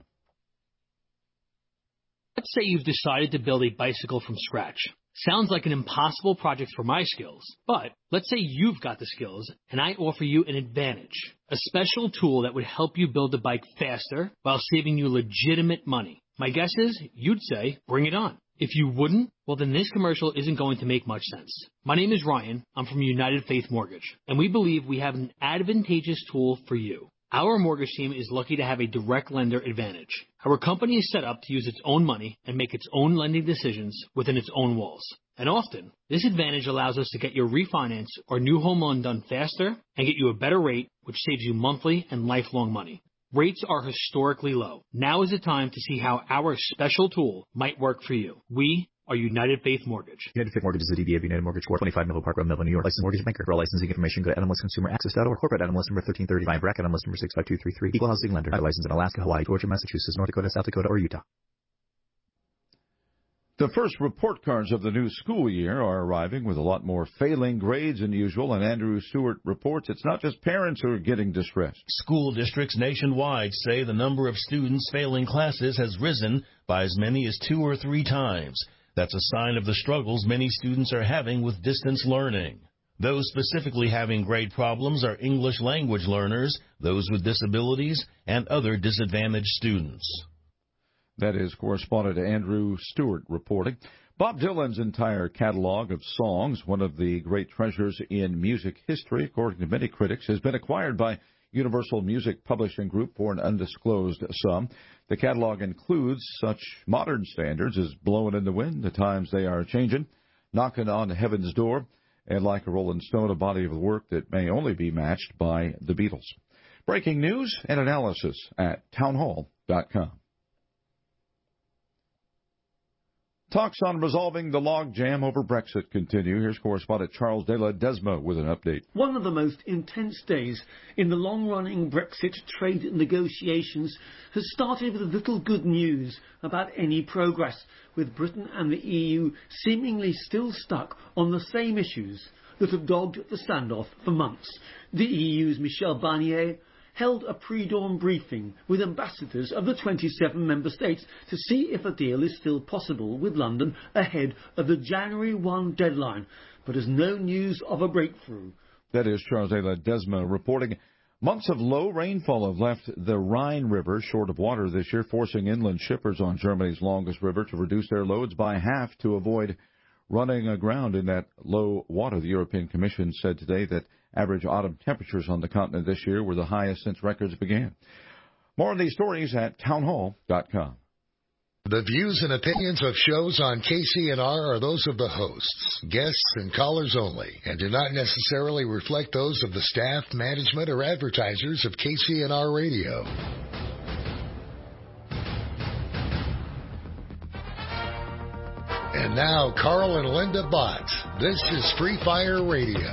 Let's say you've decided to build a bicycle from scratch. Sounds like an impossible project for my skills, but let's say you've got the skills and I offer you an advantage, a special tool that would help you build the bike faster while saving you legitimate money. My guess is you'd say, bring it on. If you wouldn't, well then this commercial isn't going to make much sense. My name is Ryan. I'm from United Faith Mortgage, and we believe we have an advantageous tool for you. Our mortgage team is lucky to have a direct lender advantage. Our company is set up to use its own money and make its own lending decisions within its own walls. And often, this advantage allows us to get your refinance or new home loan done faster and get you a better rate, which saves you monthly and lifelong money. Rates are historically low. Now is the time to see how our special tool might work for you. We are United Faith Mortgage. United Faith Mortgage is a D B A of United Mortgage Corp. twenty-five Melville Park Road, Melville, New York. Licensed mortgage banker. For all licensing information, go to N M L S Consumer Access dot org. Corporate N M L S number thirteen thirty-five. Bracket N M L S number six five two three three. Equal housing lender. License in Alaska, Hawaii, Georgia, Massachusetts, North Dakota, South Dakota, or Utah. The first report cards of the new school year are arriving with a lot more failing grades than usual, and Andrew Stewart reports it's not just parents who are getting distressed. School districts nationwide say the number of students failing classes has risen by as many as two or three times. That's a sign of the struggles many students are having with distance learning. Those specifically having grade problems are English language learners, those with disabilities, and other disadvantaged students. That is correspondent Andrew Stewart reporting. Bob Dylan's entire catalog of songs, one of the great treasures in music history, according to many critics, has been acquired by Universal Music Publishing Group for an undisclosed sum. The catalog includes such modern standards as Blowin' in the Wind, The Times They Are Changin', Knockin' on Heaven's Door, and Like a Rolling Stone, a body of work that may only be matched by the Beatles. Breaking news and analysis at townhall dot com. Talks on resolving the logjam over Brexit continue. Here's correspondent Charles De La Desma with an update. One of the most intense days in the long-running Brexit trade negotiations has started with little good news about any progress, with Britain and the E U seemingly still stuck on the same issues that have dogged the standoff for months. The E U's Michel Barnier held a pre-dawn briefing with ambassadors of the twenty-seven member states to see if a deal is still possible with London ahead of the January first deadline, but has no news of a breakthrough. That is Charles A. Ledesma reporting. Months of low rainfall have left the Rhine River short of water this year, forcing inland shippers on Germany's longest river to reduce their loads by half to avoid running aground in that low water. The European Commission said today that average autumn temperatures on the continent this year were the highest since records began. More on these stories at townhall dot com. The views and opinions of shows on K C N R are those of the hosts, guests, and callers only, and do not necessarily reflect those of the staff, management, or advertisers of K C N R Radio. And now, Carl and Linda Bott. This is Free Fire Radio.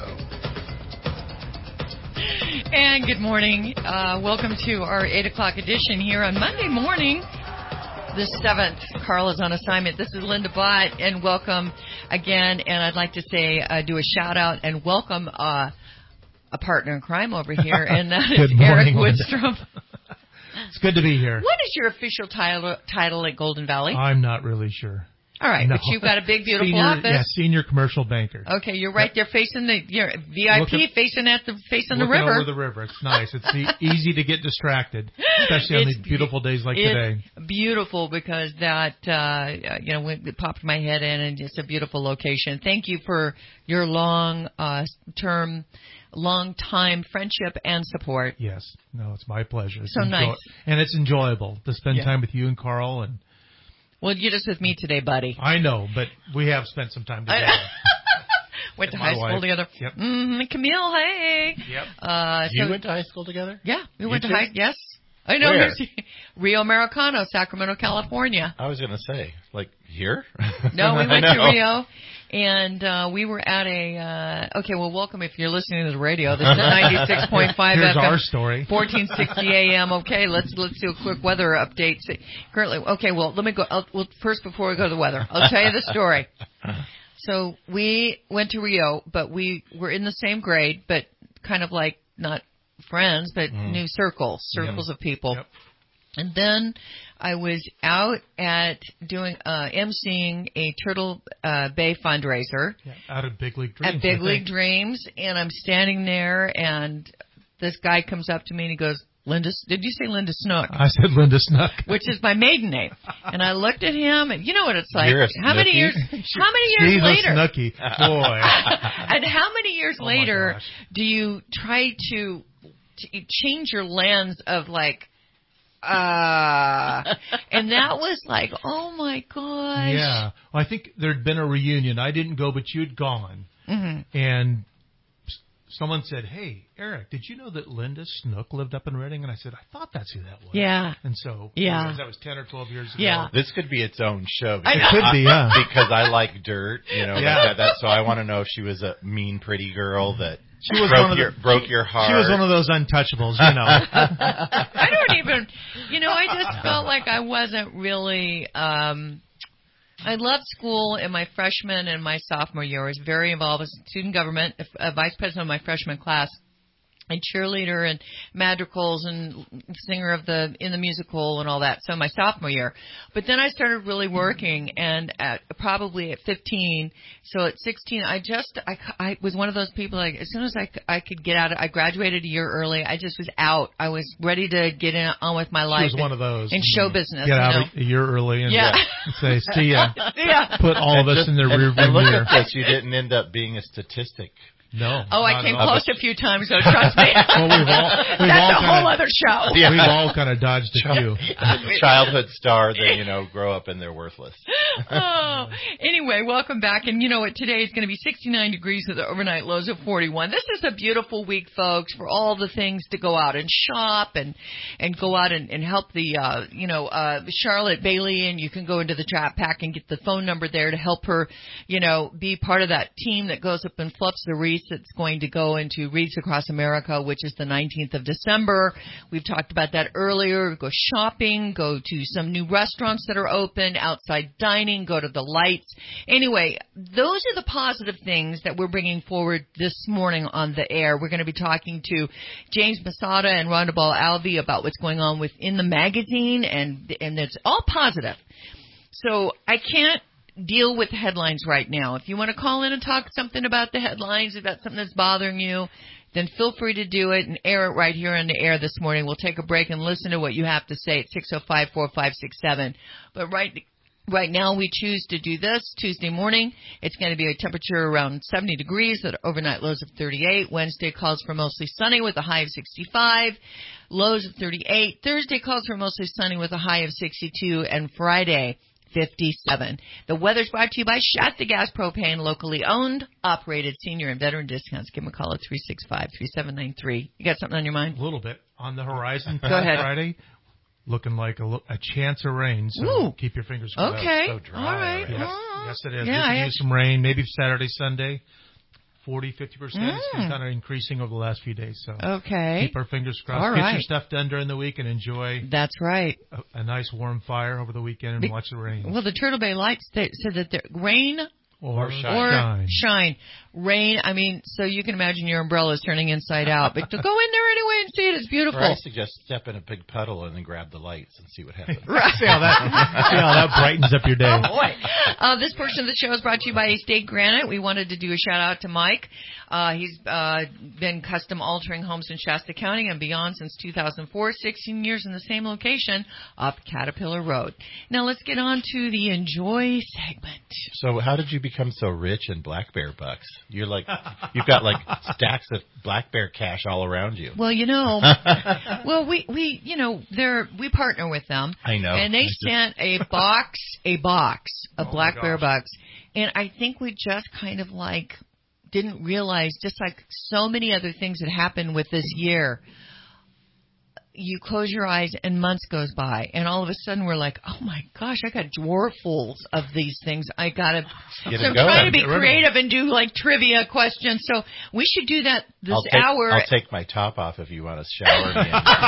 And good morning. Uh, welcome to our eight o'clock edition here on Monday morning, the seventh. Carl is on assignment. This is Linda Bott, and welcome again. And I'd like to say, uh, do a shout out and welcome uh, a partner in crime over here, and that is Eric Woodstrom. It's good to be here. What is your official title, title at Golden Valley? I'm not really sure. All right, no. But you've got a big, beautiful senior, office. Yeah, senior commercial banker. Okay, you're right yep. there facing the you're V I P, looking, facing at the facing the river. Over the river. It's nice. It's e- easy to get distracted, especially on these beautiful days like it's today. Beautiful because that uh, you know it popped my head in, and it's a beautiful location. Thank you for your long uh, term. long time friendship and support. Yes, no, it's my pleasure. It's so enjoy- nice, and it's enjoyable to spend yeah. time with you and Carl and. Well, you're just with me today, buddy. I know, but we have spent some time together. Went to high school wife. together. Yep. Mm-hmm. Camille, hey. Yep. Uh, you so, went to high school together? Yeah, we you went too? to high. Yes, I know. Where? Rio Americano, Sacramento, California. I was going to say, like here. No, we went to Rio. And uh, we were at a, uh, okay, well, welcome if you're listening to the radio. This is ninety-six point five Here's F M. Our story. fourteen sixty A M. Okay, let's let's do a quick weather update. Currently, okay, well, let me go. I'll, well, first, before we go to the weather, I'll tell you the story. So we went to Rio, but we were in the same grade, but kind of like not friends, but mm. new circles, circles yep. of people. Yep. And then I was out at doing uh, emceeing a Turtle uh, Bay fundraiser. Yeah, out of Big League Dreams. At Big League Dreams, and I'm standing there, and this guy comes up to me and he goes, "Linda, did you say Linda Snook?" I said Linda Snook, which is my maiden name. And I looked at him, and you know what it's like. You're a how many years? How many years She's later? A snooky boy. And how many years oh later do you try to, to change your lens of like? Uh, and that was like, oh my gosh. Yeah. Well, I think there'd been a reunion. I didn't go, but you'd gone. Mm-hmm. And someone said, "Hey, Eric, did you know that Linda Snook lived up in Redding?" And I said, "I thought that's who that was." Yeah. And so, yeah. that was ten or twelve years ago. Yeah. This could be its own show. It could be, yeah. Because I like dirt, you know. Yeah. Like that, that, so I want to know if she was a mean, pretty girl that she was broke, one of your, the, broke your heart. She was one of those untouchables, you know. I don't even, you know, I just felt like I wasn't really, um, I loved school in my freshman and my sophomore year. I was very involved with student government, a vice president of my freshman class, and cheerleader and madrigals and singer of the in the musical and all that. So my sophomore year, but then I started really working, and at probably at fifteen, so at sixteen, I just I, I was one of those people like as soon as I, I could get out, I graduated a year early. I just was out. I was ready to get in on with my life. She was one of those in show business. Get out you know? a year early and yeah. say, "See ya." See ya. Put all of us just, in their and, rearview and look mirror. at this. You didn't end up being a statistic. No. Oh, I came close a few times, though, trust me. Well, we've all, we've That's all a kinda, whole other show. Yeah. We've all kind of dodged a few. Childhood star that, you know, grow up and they're worthless. Oh, anyway, welcome back. And you know what? Today is going to be sixty-nine degrees with the overnight lows of forty-one. This is a beautiful week, folks, for all the things to go out and shop and, and go out and, and help the, uh, you know, uh, Charlotte Bailey. And you can go into the chat pack and get the phone number there to help her, you know, be part of that team that goes up and fluffs the wreath that's going to go into Wreaths Across America, which is the nineteenth of December. We've talked about that earlier. Go shopping, go to some new restaurants that are open, outside dining, go to the lights. Anyway, those are the positive things that we're bringing forward this morning on the air. We're going to be talking to James Masada and Rhonda Ball Alvey about what's going on within the magazine, and and it's all positive. So I can't deal with headlines right now. If you want to call in and talk something about the headlines, about something that's bothering you, then feel free to do it and air it right here on the air this morning. We'll take a break and listen to what you have to say at six oh five, four five six seven. But right right now we choose to do this Tuesday morning. It's going to be a temperature around seventy degrees with overnight lows of thirty-eight. Wednesday calls for mostly sunny with a high of sixty-five. Lows of thirty-eight. Thursday calls for mostly sunny with a high of sixty-two. And Friday, fifty-seven. The weather's brought to you by Shasta Gas Propane, locally owned, operated, senior and veteran discounts. Give them a call at three six five, three seven nine three. You got something on your mind? A little bit. On the horizon Go ahead. Friday, looking like a, a chance of rain, so Ooh. keep your fingers crossed. Okay. So dry. All right. Yes, Oh. yes it is. Yeah, we I could use some rain, maybe Saturday, Sunday. forty, fifty percent. Mm. It's been kind of increasing over the last few days. So Okay. keep our fingers crossed. All Get right. your stuff done during the week and enjoy That's right. a, a nice warm fire over the weekend and Be- watch the rain. Well, the Turtle Bay Lights they said that there rain Or or shine. shine. Rain, I mean, so you can imagine your umbrella is turning inside out. But to go in there anyway and see it, it's beautiful. Or I suggest step in a big puddle and then grab the lights and see what happens. Right. see how that see how that brightens up your day. Oh, boy. Uh, this portion of the show is brought to you by Estate Granite. We wanted to do a shout out to Mike. Uh, he's uh, been custom altering homes in Shasta County and beyond since two thousand four, sixteen years in the same location off Caterpillar Road. Now let's get on to the Enjoy segment. So how did you become so rich in Black Bear bucks? You're like, you've got like stacks of Black Bear cash all around you. Well, you know, well, we, we, you know, they're, we partner with them. I know. And they I just- sent a box, a box of Oh, Black my Bear gosh. bucks. And I think we just kind of like didn't realize, just like so many other things that happened with this year, you close your eyes and months goes by and all of a sudden we're like, oh my gosh, I got drawerfuls of these things. I gotta, Get so it I'm going. trying to be Get rid of creative and do like trivia questions. So we should do that this I'll take, hour. I'll take my top off if you want to shower me.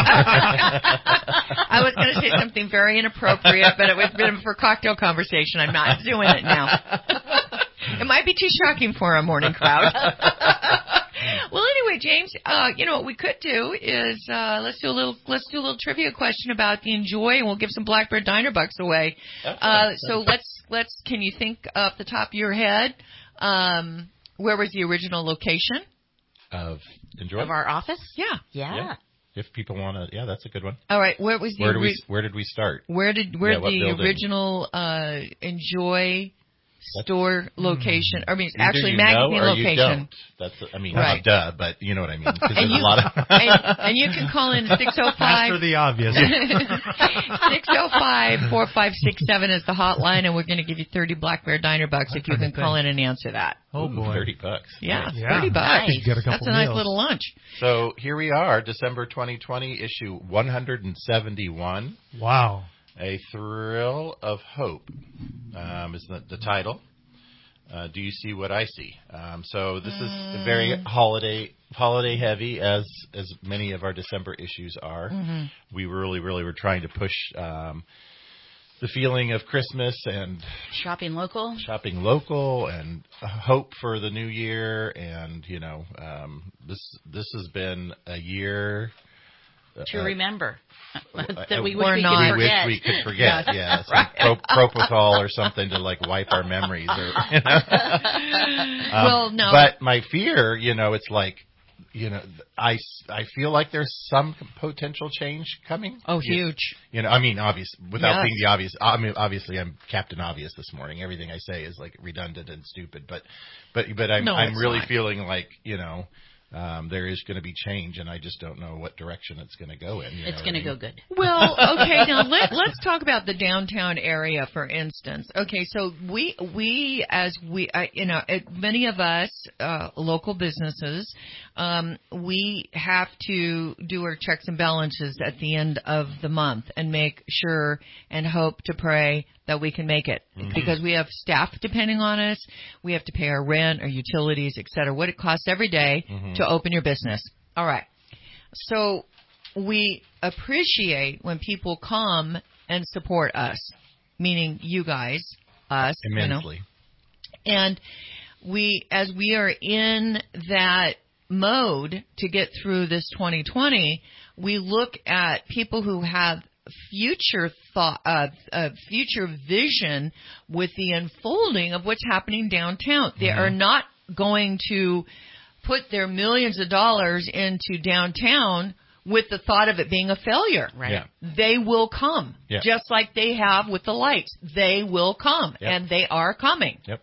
I was going to say something very inappropriate, but it was been for cocktail conversation. I'm not doing it now. It might be too shocking for a morning crowd. Well, anyway, James, uh, you know what we could do is uh, let's do a little let's do a little trivia question about the Enjoy, and we'll give some Black Bear Diner bucks away. Uh, so let's let's can you think off the top of your head, um, where was the original location Of Enjoy? Of our office? Yeah. Yeah. Yeah. If people want to, yeah, that's a good one. All right, where was the Where do we ori- Where did we start? Where did where Yeah, what the building? original uh, Enjoy store location? I mean, it's Either actually you magazine know or you location. don't. That's I mean, Right. duh, but you know what I mean. 'Cause And there's you, a lot of and, and you can call in six oh five. After the obvious. six oh five, four five six seven is the hotline, and we're going to give you thirty Black Bear Diner bucks if you can call in and answer that. Oh Ooh, boy. thirty bucks. Yeah, Nice. thirty bucks. Nice. Get a couple That's a nice meals. little lunch. So here we are, December twenty twenty, issue one hundred seventy-one. Wow. A Thrill of Hope um, is the, the title. Uh, do you see what I see? Um, so this is very holiday holiday heavy, as as many of our December issues are. Mhm. We really, really were trying to push um, the feeling of Christmas and Shopping local. shopping local and hope for the new year. And you know, um, this this has been a year To uh, remember. uh, that we uh, wish we not. could we forget. wish we could forget. Yes. Yeah, some pro- propofol or something to like wipe our memories. Or, you know? um, Well, no. But my fear, you know, it's like, you know, I, I feel like there's some potential change coming. Oh, You- huge. You know, I mean, obvious without Yes. being the obvious. I mean, obviously, I'm Captain Obvious this morning. Everything I say is like redundant and stupid. But, but, but I'm, No, I'm it's really not. feeling like, you know. Um, there is going to be change, and I just don't know what direction it's going to go in. You It's know going to what I go mean? good. Well, okay, now let, let's talk about the downtown area, for instance. Okay, so we, we as we, uh, you know, it, many of us, uh, local businesses, um, we have to do our checks and balances at the end of the month and make sure and hope to pray that we can make it Mm-hmm. because we have staff depending on us. We have to pay our rent, our utilities, et cetera, what it costs every day Mm-hmm. to open your business. All right. So we appreciate when people come and support us, meaning you guys, us. Immensely. You know. And we, as we are in that mode to get through this twenty twenty, we look at people who have future thought, uh, uh, future vision with the unfolding of what's happening downtown. They Mm-hmm. are not going to put their millions of dollars into downtown with the thought of it being a failure. Right. Yeah. They will come, Yeah. just like they have with the lights. They will come, Yep. and they are coming. Yep.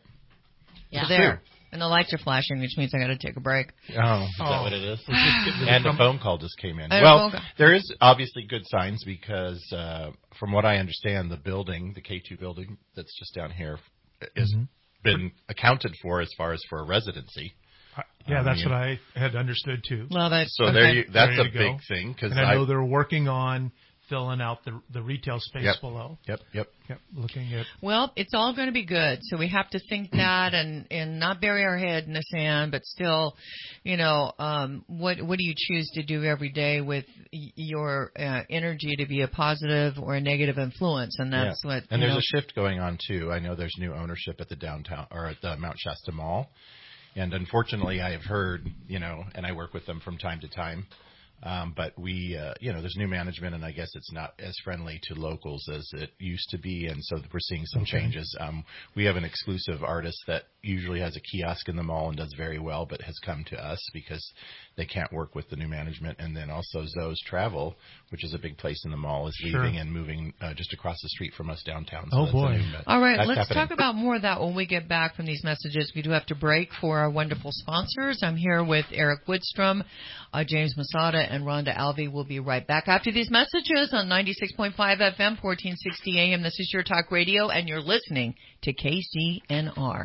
So there. And the lights are flashing, which means I got to take a break. Oh, is that what it is? And a phone call just came in. And a Well, phone call. there is obviously good signs because, uh, from what I understand, the building, the K two building that's just down here, has Mhm. been accounted for as far as for a residency. Uh, yeah, Um, that's you- what I had understood too. Love it. So Okay. there, you, that's There a you big go. thing because And I know I, they're working on filling out the the retail space Yep. below. Yep, yep. Yep, looking at Well, it's all going to be good. So we have to think that and, and not bury our head in the sand, but still, you know, um, what what do you choose to do every day with y- your uh, energy to be a positive or a negative influence? And that's yeah. what. And you there's know, a shift going on too. I know there's new ownership at the downtown or at the Mount Shasta Mall, and unfortunately, I have heard, you know, and I work with them from time to time. Um, but we, uh, you know, there's new management, and I guess it's not as friendly to locals as it used to be, and so we're seeing some Okay. changes. Um, we have an exclusive artist that usually has a kiosk in the mall and does very well, but has come to us because they can't work with the new management. And then also Zoe's Travel, which is a big place in the mall, is Sure. leaving and moving uh, just across the street from us downtown. So Oh, that's a boy. new- All right, that's let's happening. talk about more of that when we get back from these messages. We do have to break for our wonderful sponsors. I'm here with Eric Woodstrom, uh, James Masada, and Rhonda Alvey. We'll be right back after these messages on ninety-six point five F M, fourteen sixty A M. This is Your Talk Radio, and you're listening to K C N R.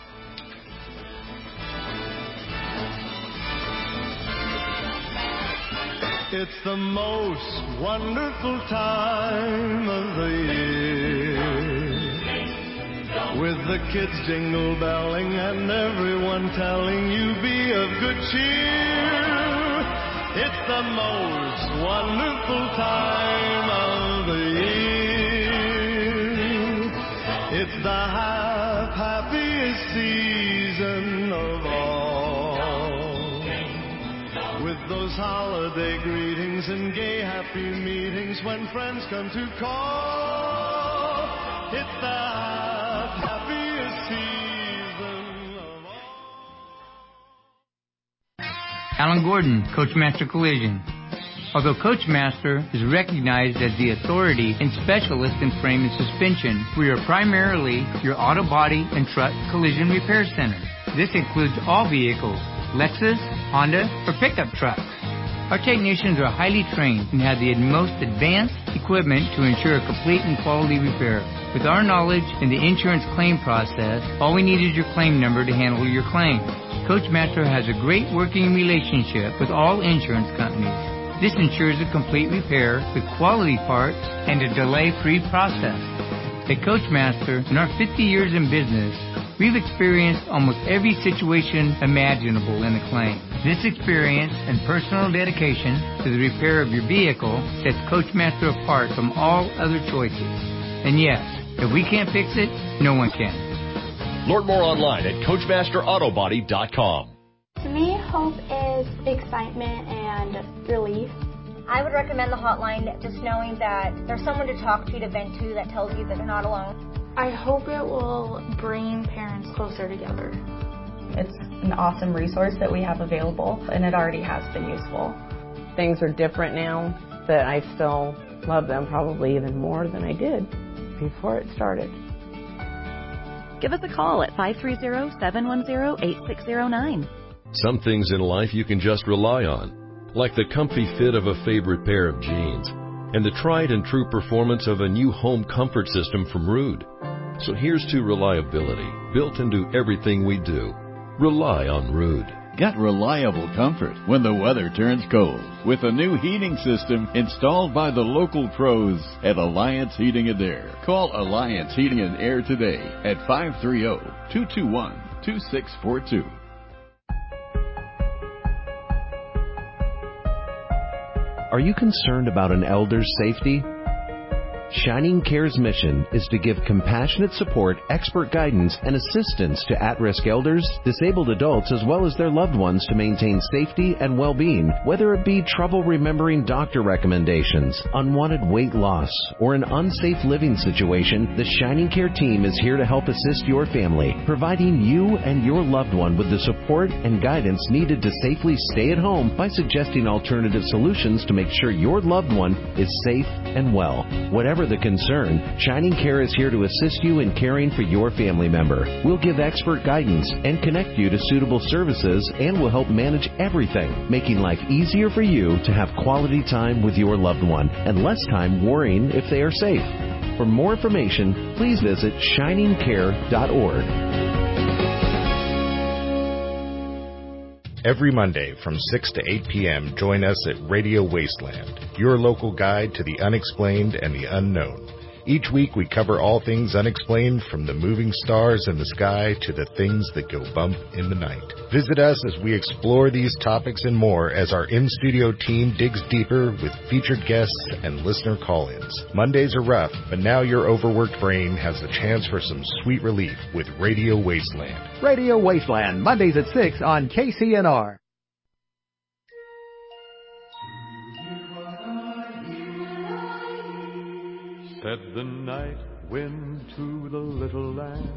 It's the most wonderful time of the year, with the kids jingle belling and everyone telling you be of good cheer. It's the most wonderful time of the year. It's the half happiest season of all, with those holiday greetings and gay happy meetings when friends come to call. It's the half happiest season of all. Alan Gordon, Coachmaster Collision. Although Coachmaster is recognized as the authority and specialist in frame and suspension, we are primarily your auto body and truck collision repair center. This includes all vehicles, Lexus, Honda, or pickup trucks. Our technicians are highly trained and have the most advanced equipment to ensure a complete and quality repair. With our knowledge in the insurance claim process, all we need is your claim number to handle your claim. Coachmaster has a great working relationship with all insurance companies. This ensures a complete repair with quality parts and a delay-free process. At Coachmaster, in our fifty years in business, we've experienced almost every situation imaginable in a claim. This experience and personal dedication to the repair of your vehicle sets Coachmaster apart from all other choices. And yes, if we can't fix it, no one can. Learn more online at Coachmaster Auto Body dot com. To me, hope is excitement and relief. I would recommend the hotline just knowing that there's someone to talk to, to vent to, that tells you that you're not alone. I hope it will bring parents closer together. It's an awesome resource that we have available, and it already has been useful. Things are different now, but I still love them probably even more than I did before it started. Give us a call at five three zero, seven one zero, eight six zero nine. Some things in life you can just rely on, like the comfy fit of a favorite pair of jeans and the tried and true performance of a new home comfort system from Ruud. So here's to reliability built into everything we do. Rely on Ruud. Get reliable comfort when the weather turns cold with a new heating system installed by the local pros at Alliance Heating and Air. Call Alliance Heating and Air today at five three zero, two two one, two six four two. Are you concerned about an elder's safety? Shining Care's mission is to give compassionate support, expert guidance, and assistance to at-risk elders, disabled adults, as well as their loved ones to maintain safety and well-being, whether it be trouble remembering doctor recommendations, unwanted weight loss, or an unsafe living situation. The Shining Care team is here to help assist your family, providing you and your loved one with the support and guidance needed to safely stay at home by suggesting alternative solutions to make sure your loved one is safe and well. Whatever the concern, Shining Care is here to assist you in caring for your family member. We'll give expert guidance and connect you to suitable services, and will help manage everything, making life easier for you to have quality time with your loved one and less time worrying if they are safe. For more information, please visit shining care dot org. Every Monday from six to eight p.m., join us at Radio Wasteland, your local guide to the unexplained and the unknown. Each week we cover all things unexplained, from the moving stars in the sky to the things that go bump in the night. Visit us as we explore these topics and more as our in-studio team digs deeper with featured guests and listener call-ins. Mondays are rough, but now your overworked brain has a chance for some sweet relief with Radio Wasteland. Radio Wasteland, Mondays at six on K C N R. Said the night wind to the little lamb,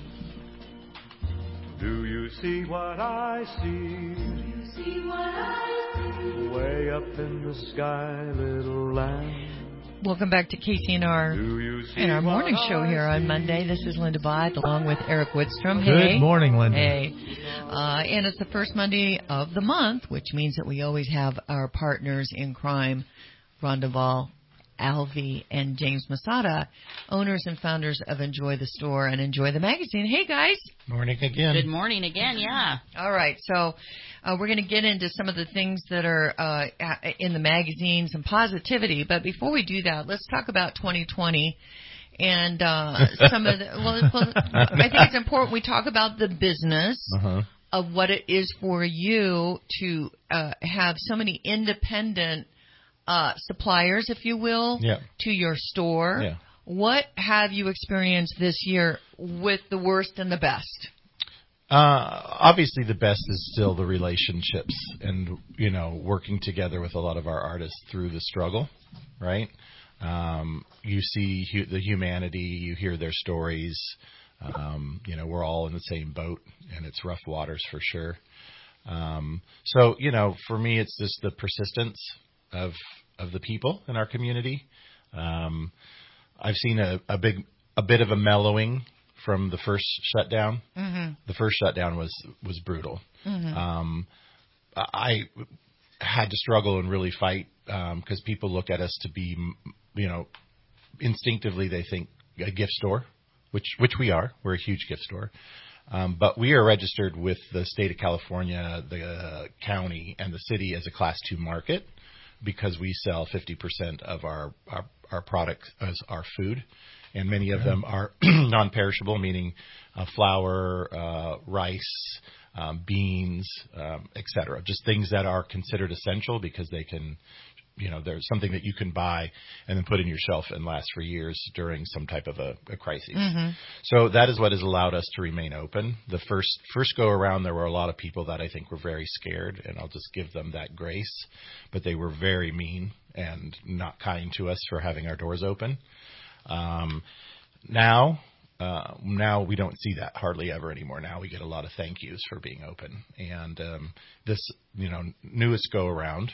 do you see what I see? Do you see what I see? Way up in the sky, little lamb. Welcome back to K C N R and our morning show here on Monday. This is Linda Blythe along with Eric Woodstrom. Hey. Good morning, Linda. Hey. Uh, and it's the first Monday of the month, which means that we always have our partners in crime, Rhonda Vall, Alvy, and James Masada, owners and founders of Enjoy the Store and Enjoy the Magazine. Hey, guys. Morning again. Good morning again, yeah. All right, so uh, we're going to get into some of the things that are uh, in the magazine, some positivity. But before we do that, let's talk about twenty twenty and uh, some of the, well, well, I think it's important we talk about the business uh-huh. of what it is for you to uh, have so many independent Uh, suppliers, if you will, yeah. to your store. Yeah. What have you experienced this year with the worst and the best? Uh, obviously, the best is still the relationships and, you know, working together with a lot of our artists through the struggle, right? Um, you see hu- the humanity, you hear their stories. Um, you know, we're all in the same boat, and it's rough waters for sure. Um, so, you know, for me, it's just the persistence of of the people in our community. Um, I've seen a, a big a bit of a mellowing from the first shutdown. Mm-hmm. The first shutdown was was brutal. Mm-hmm. Um, I had to struggle and really fight because um, people look at us to be, you know, instinctively they think a gift store, which which we are. We're a huge gift store. Um, but we are registered with the state of California, the uh, county, and the city as a class two market, because we sell fifty percent of our, our, our product as our food, and many of them are non-perishable, meaning uh, flour, uh, rice, um, beans, um, et cetera. Just things that are considered essential because they can, you know, there's something that you can buy and then put in your shelf and last for years during some type of a, a crisis. Mm-hmm. So that is what has allowed us to remain open. The first first go around, there were a lot of people that I think were very scared, and I'll just give them that grace. But they were very mean and not kind to us for having our doors open. Um, now, uh, now we don't see that hardly ever anymore. Now we get a lot of thank yous for being open. And um, this, you know, newest go around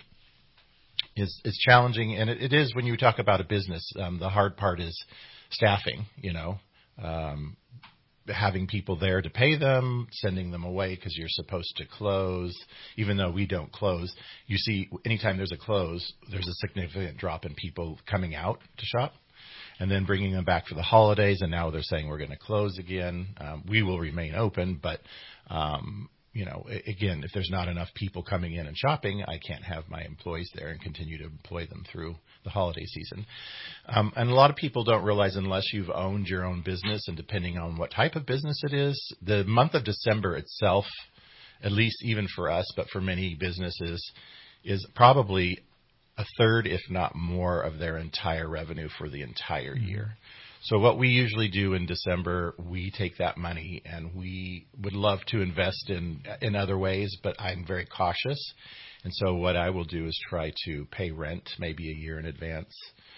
is is challenging, and it, it is when you talk about a business. Um, the hard part is staffing. You know, um, having people there to pay them, sending them away because you're supposed to close, even though we don't close. You see, anytime there's a close, there's a significant drop in people coming out to shop, and then bringing them back for the holidays. And now they're saying we're going to close again. Um, we will remain open, but um, you know, again, if there's not enough people coming in and shopping, I can't have my employees there and continue to employ them through the holiday season. Um, and a lot of people don't realize, unless you've owned your own business, and depending on what type of business it is, the month of December itself, at least even for us, but for many businesses, is probably a third, if not more, of their entire revenue for the entire mm-hmm. year. So what we usually do in December, we take that money and we would love to invest in in other ways, but I'm very cautious. And so what I will do is try to pay rent maybe a year in advance,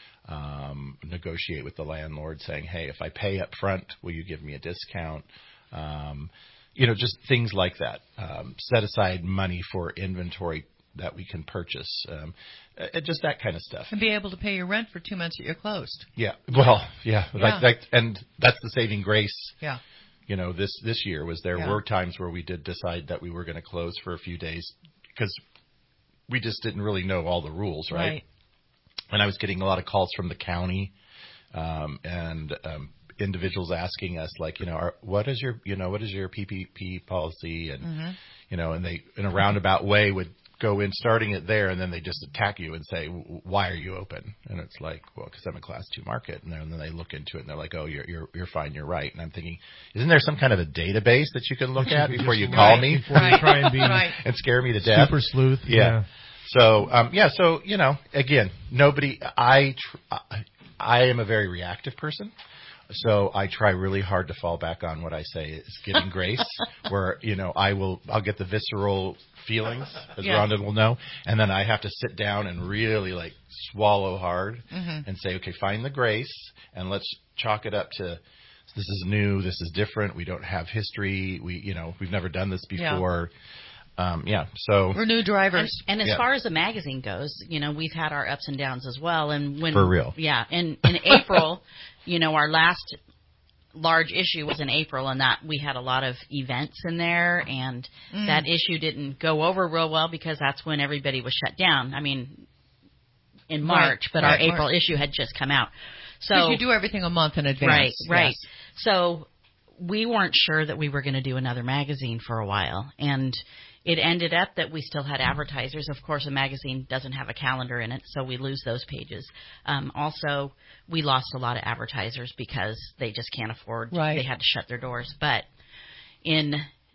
um, negotiate with the landlord saying, hey, if I pay up front, will you give me a discount? Um, you know, just things like that. Um, set aside money for inventory that we can purchase, um, uh, just that kind of stuff. And be able to pay your rent for two months that you're closed. Yeah, well, yeah, yeah. Like, like, and that's the saving grace. Yeah. You know, this this year was there yeah. were times where we did decide that we were going to close for a few days because we just didn't really know all the rules, right? Right. And I was getting a lot of calls from the county, um, and um, individuals asking us, like, you know, are, what is your, you know, what is your P P P policy, and mm-hmm. you know, and they in a roundabout way would go in, starting it there, and then they just attack you and say, why are you open? And it's like, well, because I'm a class two market. And then they look into it and they're like, oh, you're you're you're fine, you're right. And I'm thinking, isn't there some kind of a database that you can look at before you call right. me? Before you try and be right. and scare me to death. Super sleuth. Yeah. yeah. So um, yeah. So you know, again, nobody. I tr- I am a very reactive person. So I try really hard to fall back on what I say is giving grace, where, you know, I will, I'll get the visceral feelings, as yeah. Rhonda will know, and then I have to sit down and really like swallow hard mm-hmm. and say, okay, find the grace and let's chalk it up to, this is new, this is different, we don't have history, we, you know, we've never done this before. Yeah. Um, yeah, so we're new drivers. And, and as yeah. far as the magazine goes, you know, we've had our ups and downs as well. And when for real, yeah, in in April, you know, our last large issue was in April, and that we had a lot of events in there, and mm. that issue didn't go over real well because that's when everybody was shut down. I mean, in March, right. but right. our April March. issue had just come out. So you do everything a month in advance, right? Right. Yes. So we weren't sure that we were going to do another magazine for a while, and it ended up that we still had advertisers. Of course, a magazine doesn't have a calendar in it, so we lose those pages. Um, also, we lost a lot of advertisers because they just can't afford. Right. They had to shut their doors. But in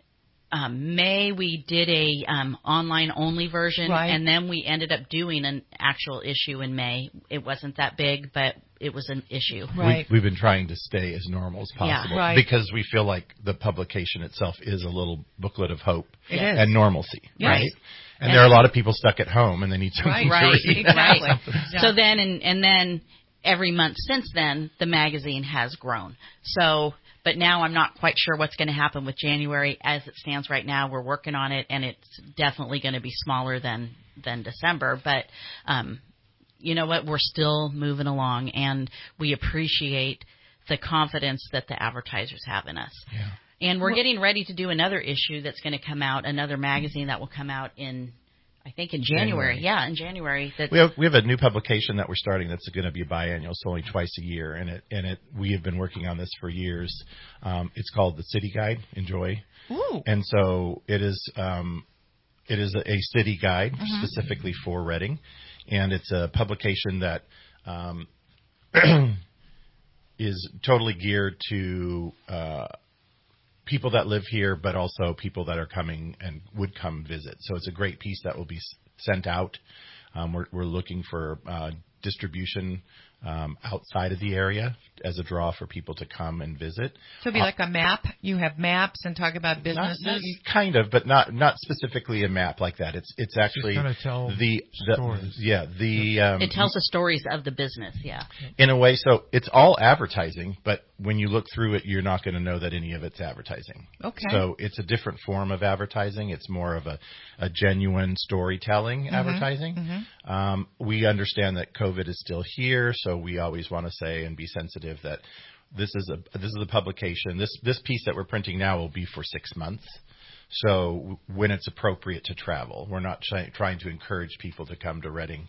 um, May, we did a um, online-only version, right. and then we ended up doing an actual issue in May. It wasn't that big, but it was an issue. Right. We, we've been trying to stay as normal as possible yeah, right. because we feel like the publication itself is a little booklet of hope it and is. normalcy, yes. right? And, and there are a lot of people stuck at home and they need something right, to right, read. Exactly. Yeah. So then, and, and then every month since then, the magazine has grown. So, but now I'm not quite sure what's going to happen with January as it stands right now. We're working on it, and it's definitely going to be smaller than than December, but. Um, You know what? We're still moving along, and we appreciate the confidence that the advertisers have in us. Yeah. And we're well, getting ready to do another issue that's going to come out, another magazine that will come out in, I think, in January. January. Yeah, in January. That's, we have we have a new publication that we're starting that's going to be biannual, so only twice a year, and it and it we have been working on this for years. Um, it's called the City Guide. Enjoy. Ooh. And so it is um, it is a, a city guide mm-hmm. specifically for Reading. And it's a publication that um, is totally geared to uh, people that live here, but also people that are coming and would come visit. So it's a great piece that will be sent out. Um, we're, we're looking for uh, distribution um, outside of the area as a draw for people to come and visit. So it'd be uh, like a map. You have maps and talk about businesses. Not, not, kind of, but not not specifically a map like that. It's it's actually Just tell the, the yeah the um, it tells the stories of the business. Yeah, in a way. So it's all advertising, but when you look through it, you're not going to know that any of it's advertising. Okay. So it's a different form of advertising. It's more of a, a genuine storytelling mm-hmm. advertising. Mm-hmm. Um, we understand that COVID is still here, so we always want to say and be sensitive that this is a this is a publication. This this piece that we're printing now will be for six months. So when it's appropriate to travel, we're not try, trying to encourage people to come to Reading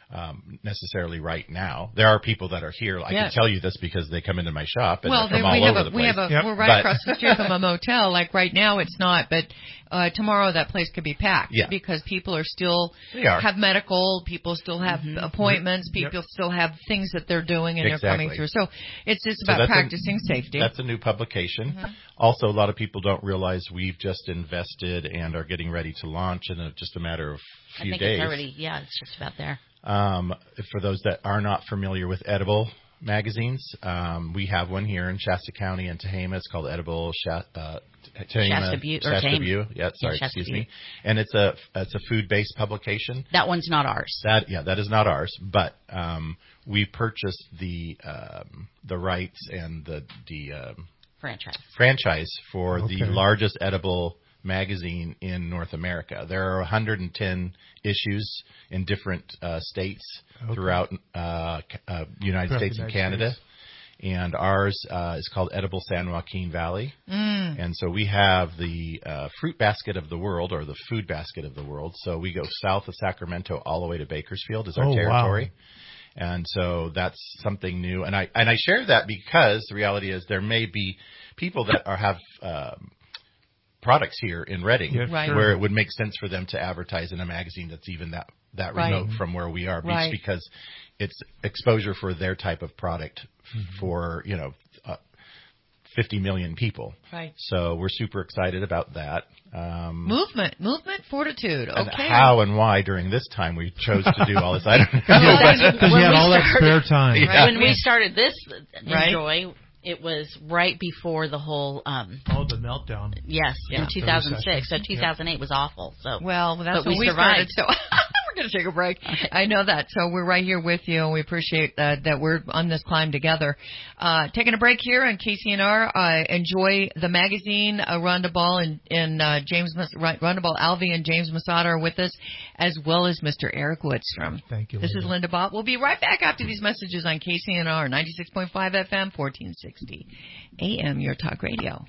um, necessarily right now. There are people that are here. I yeah. can tell you this because they come into my shop and well, they're from we all have over a, the place. We have a, yep. We're right but, across the street from a motel. Like right now, it's not, but uh, tomorrow that place could be packed yeah. because people are still they are. have medical. People still have mm-hmm. appointments. People yep. still have things that they're doing and exactly. they're coming through. So it's just so about practicing a, safety. That's a new publication. Mm-hmm. Also, a lot of people don't realize we've just invested and are getting ready to launch in a, just a matter of a few I think days. It's already, yeah, it's just about there. Um, for those that are not familiar with Edible magazines, um, we have one here in Shasta County and Tehama. It's called Edible Sha- uh, Tehama, Shasta Butte. Shasta Butte. Yeah, sorry, yeah, excuse Butte. me. And it's a it's a food-based publication. That one's not ours. That yeah, that is not ours. But um, we purchased the um, the rights and the the um, franchise franchise for okay. the largest edible magazine in North America. There are one hundred ten issues in different uh, states okay. throughout uh, uh, United throughout States and Canada. States. And ours uh, is called Edible San Joaquin Valley. Mm. And so we have the uh, fruit basket of the world, or the food basket of the world. So we go south of Sacramento all the way to Bakersfield is our oh, territory. Wow. And so that's something new. And I and I share that because the reality is there may be people that are have um, products here in Redding yeah, right. where it would make sense for them to advertise in a magazine that's even that, that right. remote from where we are, right. because it's exposure for their type of product mm-hmm. for, you know, uh, fifty million people. Right. So we're super excited about that. Um, movement, movement, fortitude. Okay. And how and why during this time we chose to do all this, I don't know. Because you had all that spare time. Yeah. When we started this right. Enjoy, it was right before the whole um oh the meltdown. Yes, yeah. in two thousand six. So two thousand eight yep. was awful. So well, that's but when we, we survived. started. So we're going to take a break. Okay. I know that. So we're right here with you, and we appreciate uh, that we're on this climb together. Uh, taking a break here on K C N R. Uh, enjoy the magazine. Uh, Rhonda Ball and, and uh, James Mas- Rhonda Ball Alvey and James Masada are with us, as well as Mister Eric Woodstrom. Thank you. This Linda. is Linda Bott. We'll be right back after these messages on K C N R ninety-six point five F M, fourteen sixty A M. Your talk radio.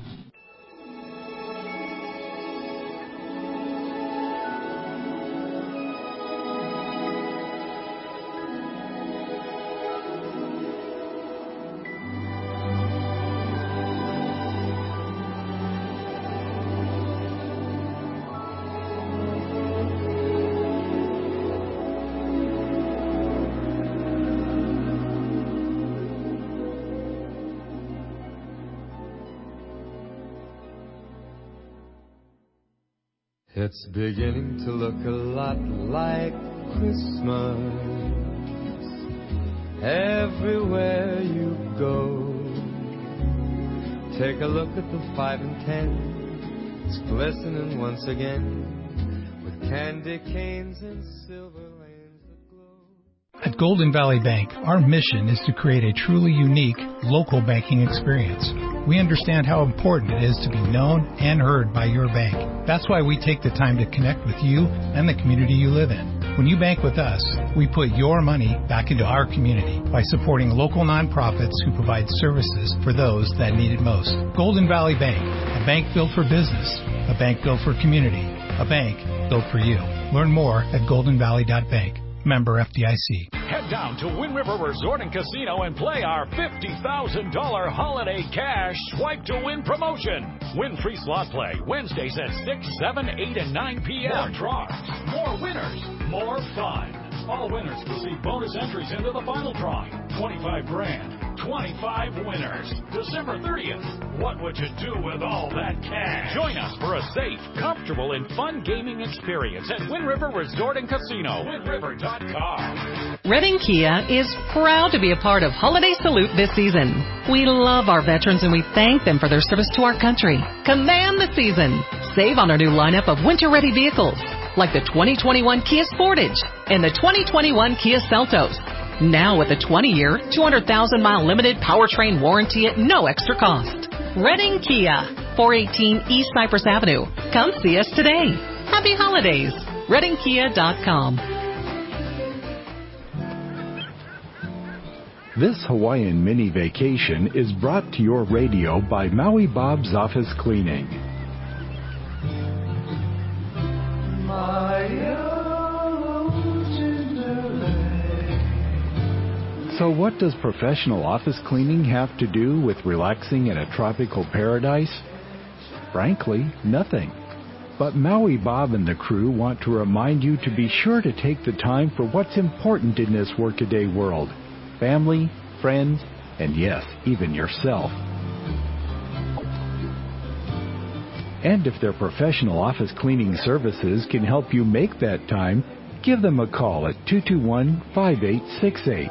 It's beginning to look a lot like Christmas everywhere you go. Take a look at the five and ten. It's glistening once again with candy canes and silver lanes that glow. At Golden Valley Bank, our mission is to create a truly unique local banking experience. We understand how important it is to be known and heard by your bank. That's why we take the time to connect with you and the community you live in. When you bank with us, we put your money back into our community by supporting local nonprofits who provide services for those that need it most. Golden Valley Bank, a bank built for business, a bank built for community, a bank built for you. Learn more at golden valley dot bank. Member F D I C. Head down to Wind River Resort and Casino and play our fifty thousand dollars Holiday Cash Swipe to Win promotion. Win free slot play Wednesdays at six, seven, eight, and nine p.m. More draws, more winners, more fun. All winners receive bonus entries into the final drawing. twenty-five grand. twenty-five winners. December thirtieth. What would you do with all that cash? Join us for a safe, comfortable, and fun gaming experience at Wind River Resort and Casino. wind river dot com. Redding Kia is proud to be a part of Holiday Salute this season. We love our veterans and we thank them for their service to our country. Command the season. Save on our new lineup of winter-ready vehicles like the twenty twenty-one Kia Sportage and the twenty twenty-one Kia Seltos. Now with a twenty-year, two hundred thousand mile limited powertrain warranty at no extra cost. Redding Kia, four eighteen East Cypress Avenue. Come see us today. Happy holidays. redding kia dot com. This Hawaiian mini vacation is brought to your radio by Maui Bob's Office Cleaning. My yellow ginger So what does professional office cleaning have to do with relaxing in a tropical paradise? Frankly, nothing. But Maui Bob and the crew want to remind you to be sure to take the time for what's important in this workaday world. Family, friends, and yes, even yourself. And if their professional office cleaning services can help you make that time, give them a call at two two one, five eight six eight.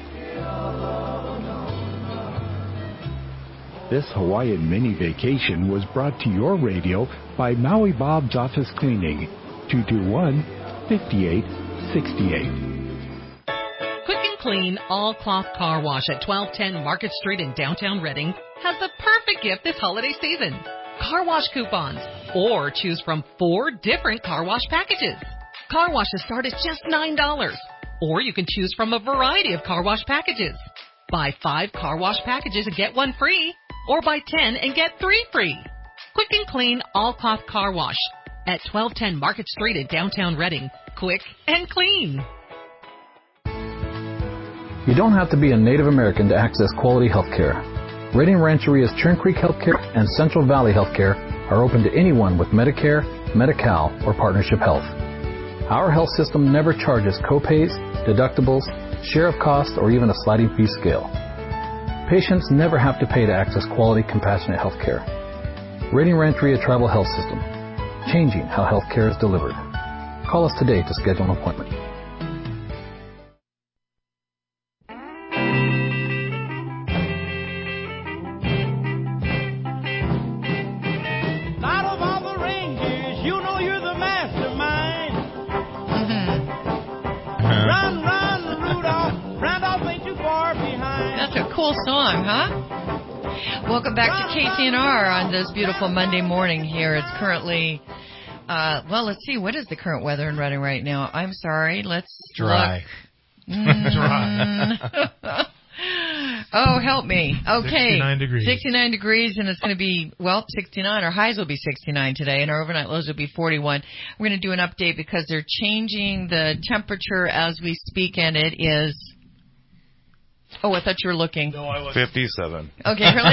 This Hawaiian mini vacation was brought to your radio by Maui Bob's Office Cleaning, two two one, five eight six eight. Quick and Clean All Cloth Car Wash at twelve ten Market Street in downtown Reading has the perfect gift this holiday season. Car wash coupons, or choose from four different car wash packages. Car washes start at just nine dollars, or you can choose from a variety of car wash packages. Buy five car wash packages and get one free, or buy ten and get three free. Quick and Clean All Cloth Car Wash at twelve ten Market Street in downtown Reading. Quick and clean. You don't have to be a Native American to access quality health care. Reading Rancheria's Churn Creek Healthcare and Central Valley Healthcare are open to anyone with Medicare, Medi-Cal, or Partnership Health. Our health system never charges copays, deductibles, share of cost, or even a sliding fee scale. Patients never have to pay to access quality, compassionate health care. Reading Rancheria Tribal Health System, changing how health care is delivered. Call us today to schedule an appointment. Out of all the reindeers, you know you're the mastermind. Mm-hmm. Run, run, Rudolph. Randolph ain't too far behind. That's a cool song, huh? Welcome back to K C N R on this beautiful Monday morning here. It's currently, uh, well, let's see. What is the current weather in Reading right now? I'm sorry. Let's Dry. Look. Dry. Oh, help me. Okay. sixty-nine degrees. sixty-nine degrees, and it's going to be, well, sixty-nine. Our highs will be sixty-nine today, and our overnight lows will be forty-one. We're going to do an update because they're changing the temperature as we speak, and it is... Oh, I thought you were looking. No, I wasn't. fifty-seven. Okay, really?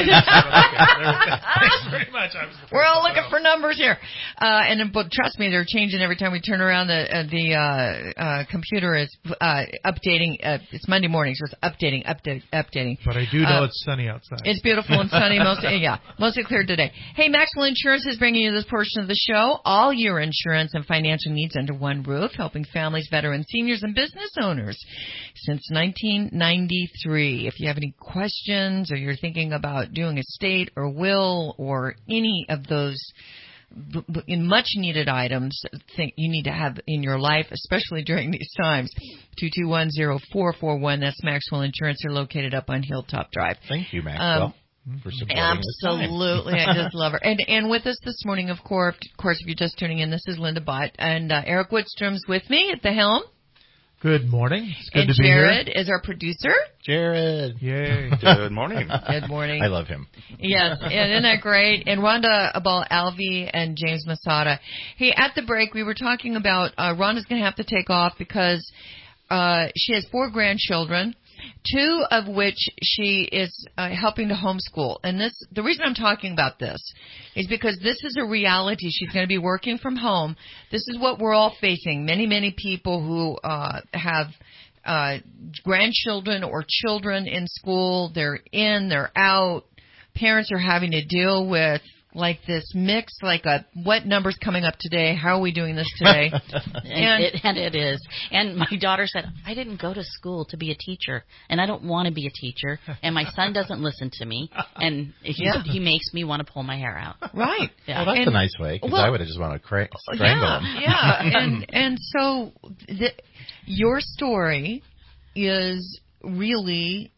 Thanks very much. I was We're all looking for numbers here. Uh, and but trust me, they're changing every time we turn around. The uh, the uh, uh, computer is uh, updating. Uh, it's Monday morning, so it's updating, update, updating. But I do know uh, it's sunny outside. It's beautiful and sunny. Most yeah, mostly clear today. Hey, Maxwell Insurance is bringing you this portion of the show. All your insurance and financial needs under one roof, helping families, veterans, seniors, and business owners since nineteen ninety-three. If you have any questions or you're thinking about doing estate or will or any of those in much needed items think you need to have in your life, especially during these times, two two one, zero four four one. That's Maxwell Insurance. They're located up on Hilltop Drive. Thank you, Maxwell. Um, for supporting Absolutely, I just love her. And and with us this morning, of course, of course, if you're just tuning in, this is Linda Bott, and uh, Eric Woodstrom's with me at the helm. Good morning. It's good and to be Jared here. is our producer. Jared. Yay. Good morning. Good morning. I love him. Yes, and isn't that great? And Rhonda Abal Alvi and James Masada. Hey, at the break, we were talking about uh, Rhonda's going to have to take off because uh, she has four grandchildren, two of which she is uh, helping to homeschool. And this, the reason I'm talking about this is because this is a reality. She's going to be working from home. This is what we're all facing. Many, many people who uh, have uh, grandchildren or children in school, they're in, they're out. Parents are having to deal with like this mix, like a what number's coming up today? How are we doing this today? and, and, it, and it is. And my daughter said, I didn't go to school to be a teacher, and I don't want to be a teacher, and my son doesn't listen to me, and he, yeah. he makes me want to pull my hair out. Right. Yeah. Well, that's and, a nice way, because well, I would have just wanted to cra- strangle yeah, him. Yeah, and, and so the, your story is really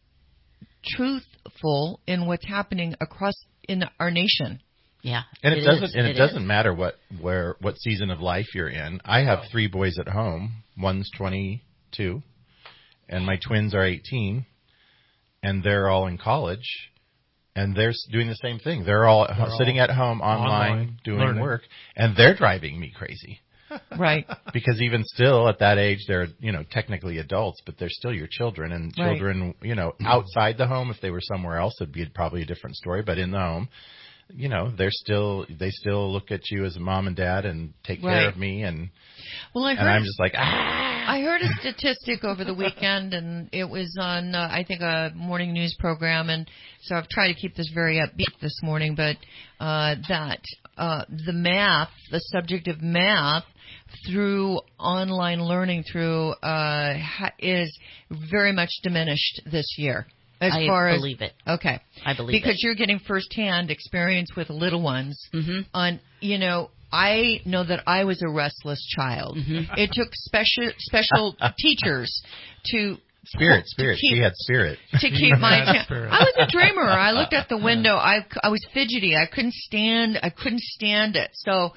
truthful in what's happening across in our nation. Yeah, and it, it doesn't is. and it, it doesn't is. matter what where what season of life you're in. I have three boys at home. One's twenty-two, and my twins are eighteen, and they're all in college, and they're doing the same thing. They're all they're sitting all at home online, online doing learning. work, and they're driving me crazy. Right. Because even still at that age, they're, you know, technically adults, but they're still your children. And Right. children, you know, outside the home, if they were somewhere else, it'd be probably a different story. But in the home, you know, they're still, they still look at you as a mom and dad and take Right. care of me. And, well, I heard, and I'm just like, ah. I heard a statistic over the weekend, and it was on, uh, I think, a morning news program. And so I've tried to keep this very upbeat this morning, but uh, that uh, the math, the subject of math, through online learning through uh, ha- is very much diminished this year. As I far believe as, it. Okay. I believe because it. you're getting firsthand experience with little ones. Mm-hmm. On, you know, I know that I was a restless child. Mm-hmm. It took special special teachers to Spirit, to spirit. keep- She had spirit. to keep my Had attention. spirit. I was a dreamer. I looked at the window. I, I was fidgety. I couldn't stand. I couldn't stand it. So,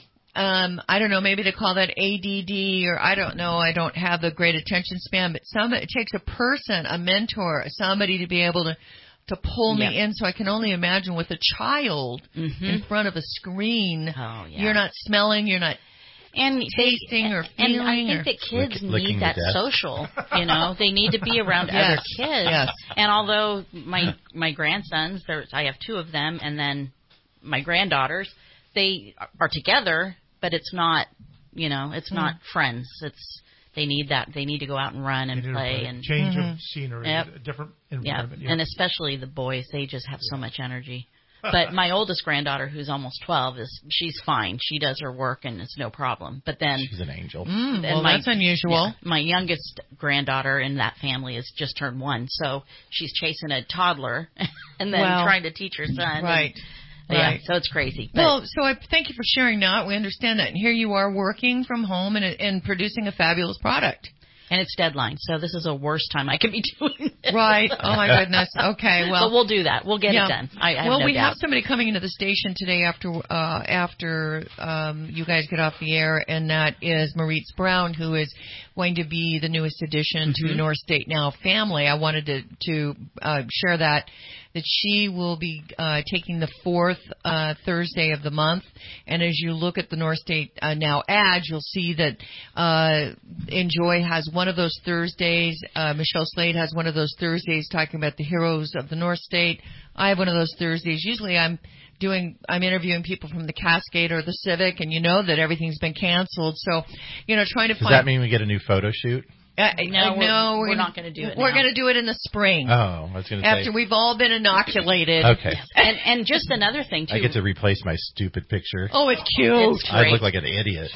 um, I don't know. Maybe they call that A D D, or I don't know. I don't have a great attention span. But some it takes a person, a mentor, somebody to be able to to pull me Yeah. in. So I can only imagine with a child Mm-hmm. in front of a screen. Oh, yeah. You're not smelling. You're not and tasting they, or and feeling. I think or, that kids Lick- licking need to that death. social. You know, they need to be around Yes. other kids. Yes. And although my my grandsons, there's I have two of them, and then my granddaughters, they are together, but it's not. You know, it's not Mm. friends. It's they need that. They need to go out and run and They need a play break. and change Mhm. of scenery, Yep. a different yeah, environment. Yep. and especially the boys, they just have so much energy. But my oldest granddaughter, who's almost twelve, is she's fine. She does her work and it's no problem. But then She's an angel. Mm, and well, my- that's unusual. yeah, my youngest granddaughter in that family has just turned one, so she's chasing a toddler and then Wow. trying to teach her son. Right. And, yeah, Right. so it's crazy. But Well, so I thank you for sharing that. We understand that. And here you are working from home and, and producing a fabulous product. and it's deadline, so this is a worse time I could be doing it. Right. Oh, my goodness. Okay. Well, but we'll do that. We'll get yeah. it done. I, I have well, no we doubt. have somebody coming into the station today after uh, after um, you guys get off the air, and that is Maurice Brown, who is going to be the newest addition Mm-hmm. to North State Now family. I wanted to to uh, share that that she will be uh, taking the fourth uh, Thursday of the month, and as you look at the North State uh, Now ads, you'll see that uh, Enjoy has one of those Thursdays. Uh, Michelle Slade has one of those Thursdays talking about the heroes of the North State. I have one of those Thursdays. Usually I'm doing, I'm interviewing people from the Cascade or the Civic, and you know that everything's been canceled. So, you know, trying to Does find. that mean we get a new photo shoot? Uh, No, uh, we're- no, we're gonna, not gonna do it We're now. going to do it in the spring. Oh, I was going to say. After we've all been inoculated. Okay. And and just another thing too. I get to replace my stupid picture. Oh, it's cute. It's I great. look like an idiot.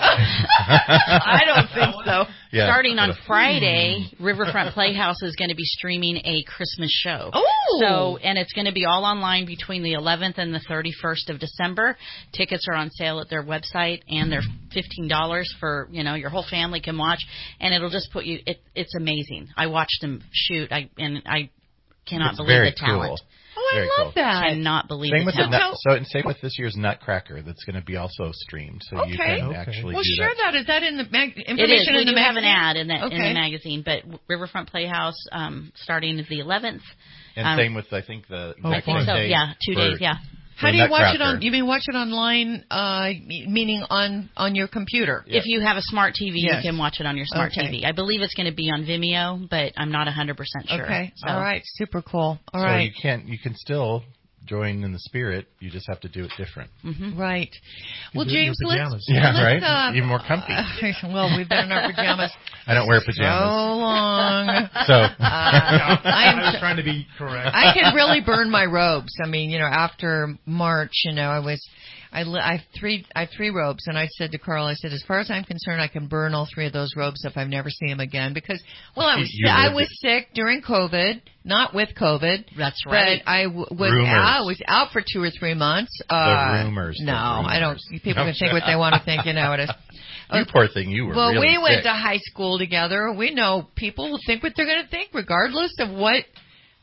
I don't think so. Yeah. Starting on Friday, Riverfront Playhouse is going to be streaming a Christmas show. Oh! So, and it's going to be all online between the eleventh and the thirty-first of December. Tickets are on sale at their website, and they're fifteen dollars for, you know, your whole family can watch, and it'll just put you, it, it's amazing. I watched them shoot, I and I cannot It's believe very the talent. cool. Oh, I Very love cool. that. Cannot believe Same the with the talent. nut, so and same with this year's Nutcracker that's going to be also streamed, so you Okay. can Okay. actually Well, do share that. that. Is that in the mag- It information is. We in the do have an magazine? ad in the in Okay. the magazine, but Riverfront Playhouse um, starting the eleventh. And um, same with I think the Oh, exact fun. same So day yeah, two for- days. Yeah. How for do you watch it Nutcracker. on? You mean watch it online? Uh, meaning on on your computer? Yeah. If you have a smart T V, Yes. you can watch it on your smart Okay. T V. I believe it's going to be on Vimeo, but I'm not one hundred percent sure. Okay. So, All right. Super cool. All so right. you can't you can still join in the spirit. You just have to do it different. Mm-hmm. Right. Well, do it in James, your let's, pajamas. Yeah, let's, right? Uh, Even more comfy. uh, well, we've been in our pajamas I don't wear so pajamas. long. So Uh, I I'm was trying to be correct. I could really burn my robes. I mean, you know, after March, you know, I was, I, li- I have three, I have three robes, and I said to Carl, I said, as far as I'm concerned, I can burn all three of those robes if I've never seen them again, because, well, I was, You I lived was it. sick during COVID, not with COVID. That's right. But I w- was Rumors. out, was out for two or three months. Uh, rumors, the No, I don't. rumors. People No. can think what they want to think. You know, it is. You poor thing, you were Well, really we went sick. to high school together. We know people will think what they're going to think, regardless of what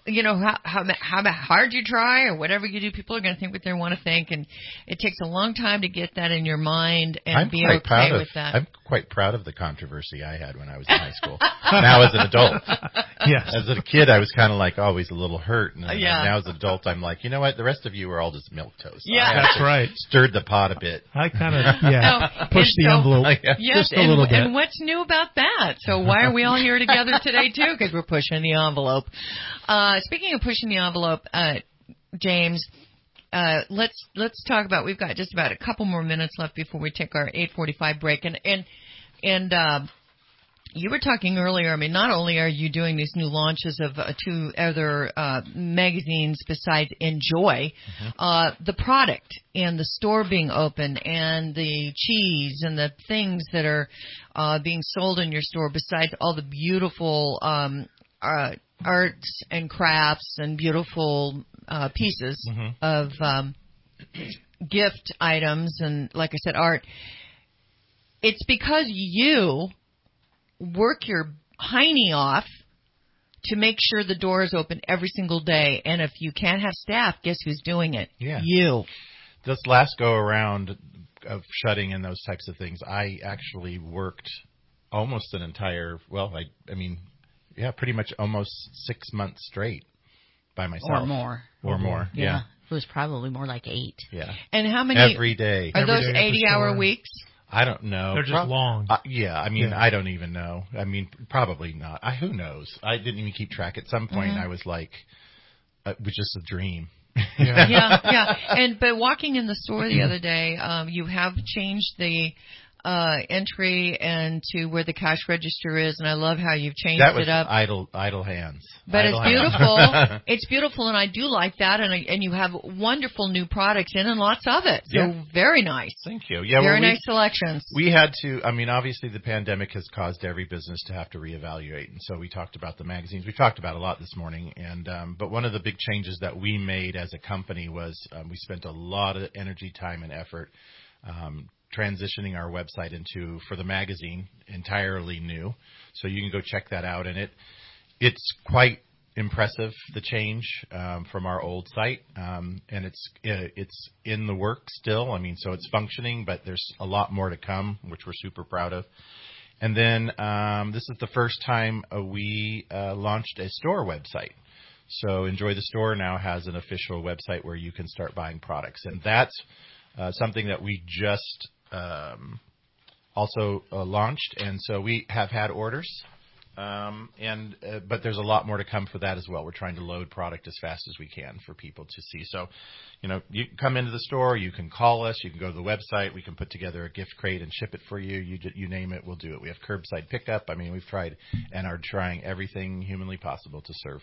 you know, how, how how hard you try or whatever you do, people are going to think what they want to think, and it takes a long time to get that in your mind and I'm be quite okay proud with of, that. I'm quite proud of the controversy I had when I was in high school. Now as an adult. Yes. As a kid, I was kind of like always a little hurt. And Yeah. now as an adult, I'm like, you know what? The rest of you are all just milquetoast. Yeah. I That's actually right. Stirred the pot a bit. I kind of, yeah, No, push and the so- envelope Yes, just a and, little bit. and what's new about that? So why are we all here together today too? Because we're pushing the envelope. Uh, speaking of pushing the envelope, uh, James, uh, let's let's talk about. We've got just about a couple more minutes left before we take our eight forty-five break, and and and. Uh, You were talking earlier, I mean, not only are you doing these new launches of uh, two other uh, magazines besides Enjoy, mm-hmm. uh, the product and the store being open and the cheese and the things that are uh, being sold in your store besides all the beautiful um, uh, arts and crafts and beautiful uh, pieces mm-hmm. of um, gift items and, like I said, art. It's because you work your hiney off to make sure the door is open every single day. And if you can't have staff, guess who's doing it? Yeah. You. This last go around of shutting and those types of things, I actually worked almost an entire, well, I, I mean, yeah, pretty much almost six months straight by myself. Or more. Or, or more, yeah. yeah. It was probably more like eight. Yeah. And how many? Every day. Are Every those eighty-hour weeks? I don't know. They're just Pro- long. Uh, yeah, I mean, yeah. I don't even know. I mean, probably not. I, who knows? I didn't even keep track. At some point, mm-hmm. I was like, uh, it was just a dream. Yeah. yeah, yeah. And but walking in the store the other day, um, you have changed the uh, entry and to where the cash register is, and I love how you've changed that was it up. idle, idle hands. But idle it's hands. beautiful. It's beautiful, and I do like that. And I, and you have wonderful new products in, and lots of it. So yeah. very nice. Thank you. Yeah, very well, we, nice selections. We had to. I mean, obviously, the pandemic has caused every business to have to reevaluate, and so we talked about the magazines. We talked about a lot this morning, and um, but one of the big changes that we made as a company was um, we spent a lot of energy, time, and effort. Um, transitioning our website into, for the magazine, entirely new. So you can go check that out. And it it's quite impressive, the change um, from our old site. Um, and it's it's in the work still. I mean, so it's functioning, but there's a lot more to come, which we're super proud of. And then um, this is the first time uh, we uh, launched a store website. So Enjoy the Store now has an official website where you can start buying products. And that's uh, something that we just Um, also uh, launched, and so we have had orders, um, and uh, but there's a lot more to come for that as well. We're trying to load product as fast as we can for people to see. So, you know, you can come into the store, you can call us, you can go to the website, we can put together a gift crate and ship it for you. You you name it, we'll do it. We have curbside pickup. I mean, we've tried and are trying everything humanly possible to serve.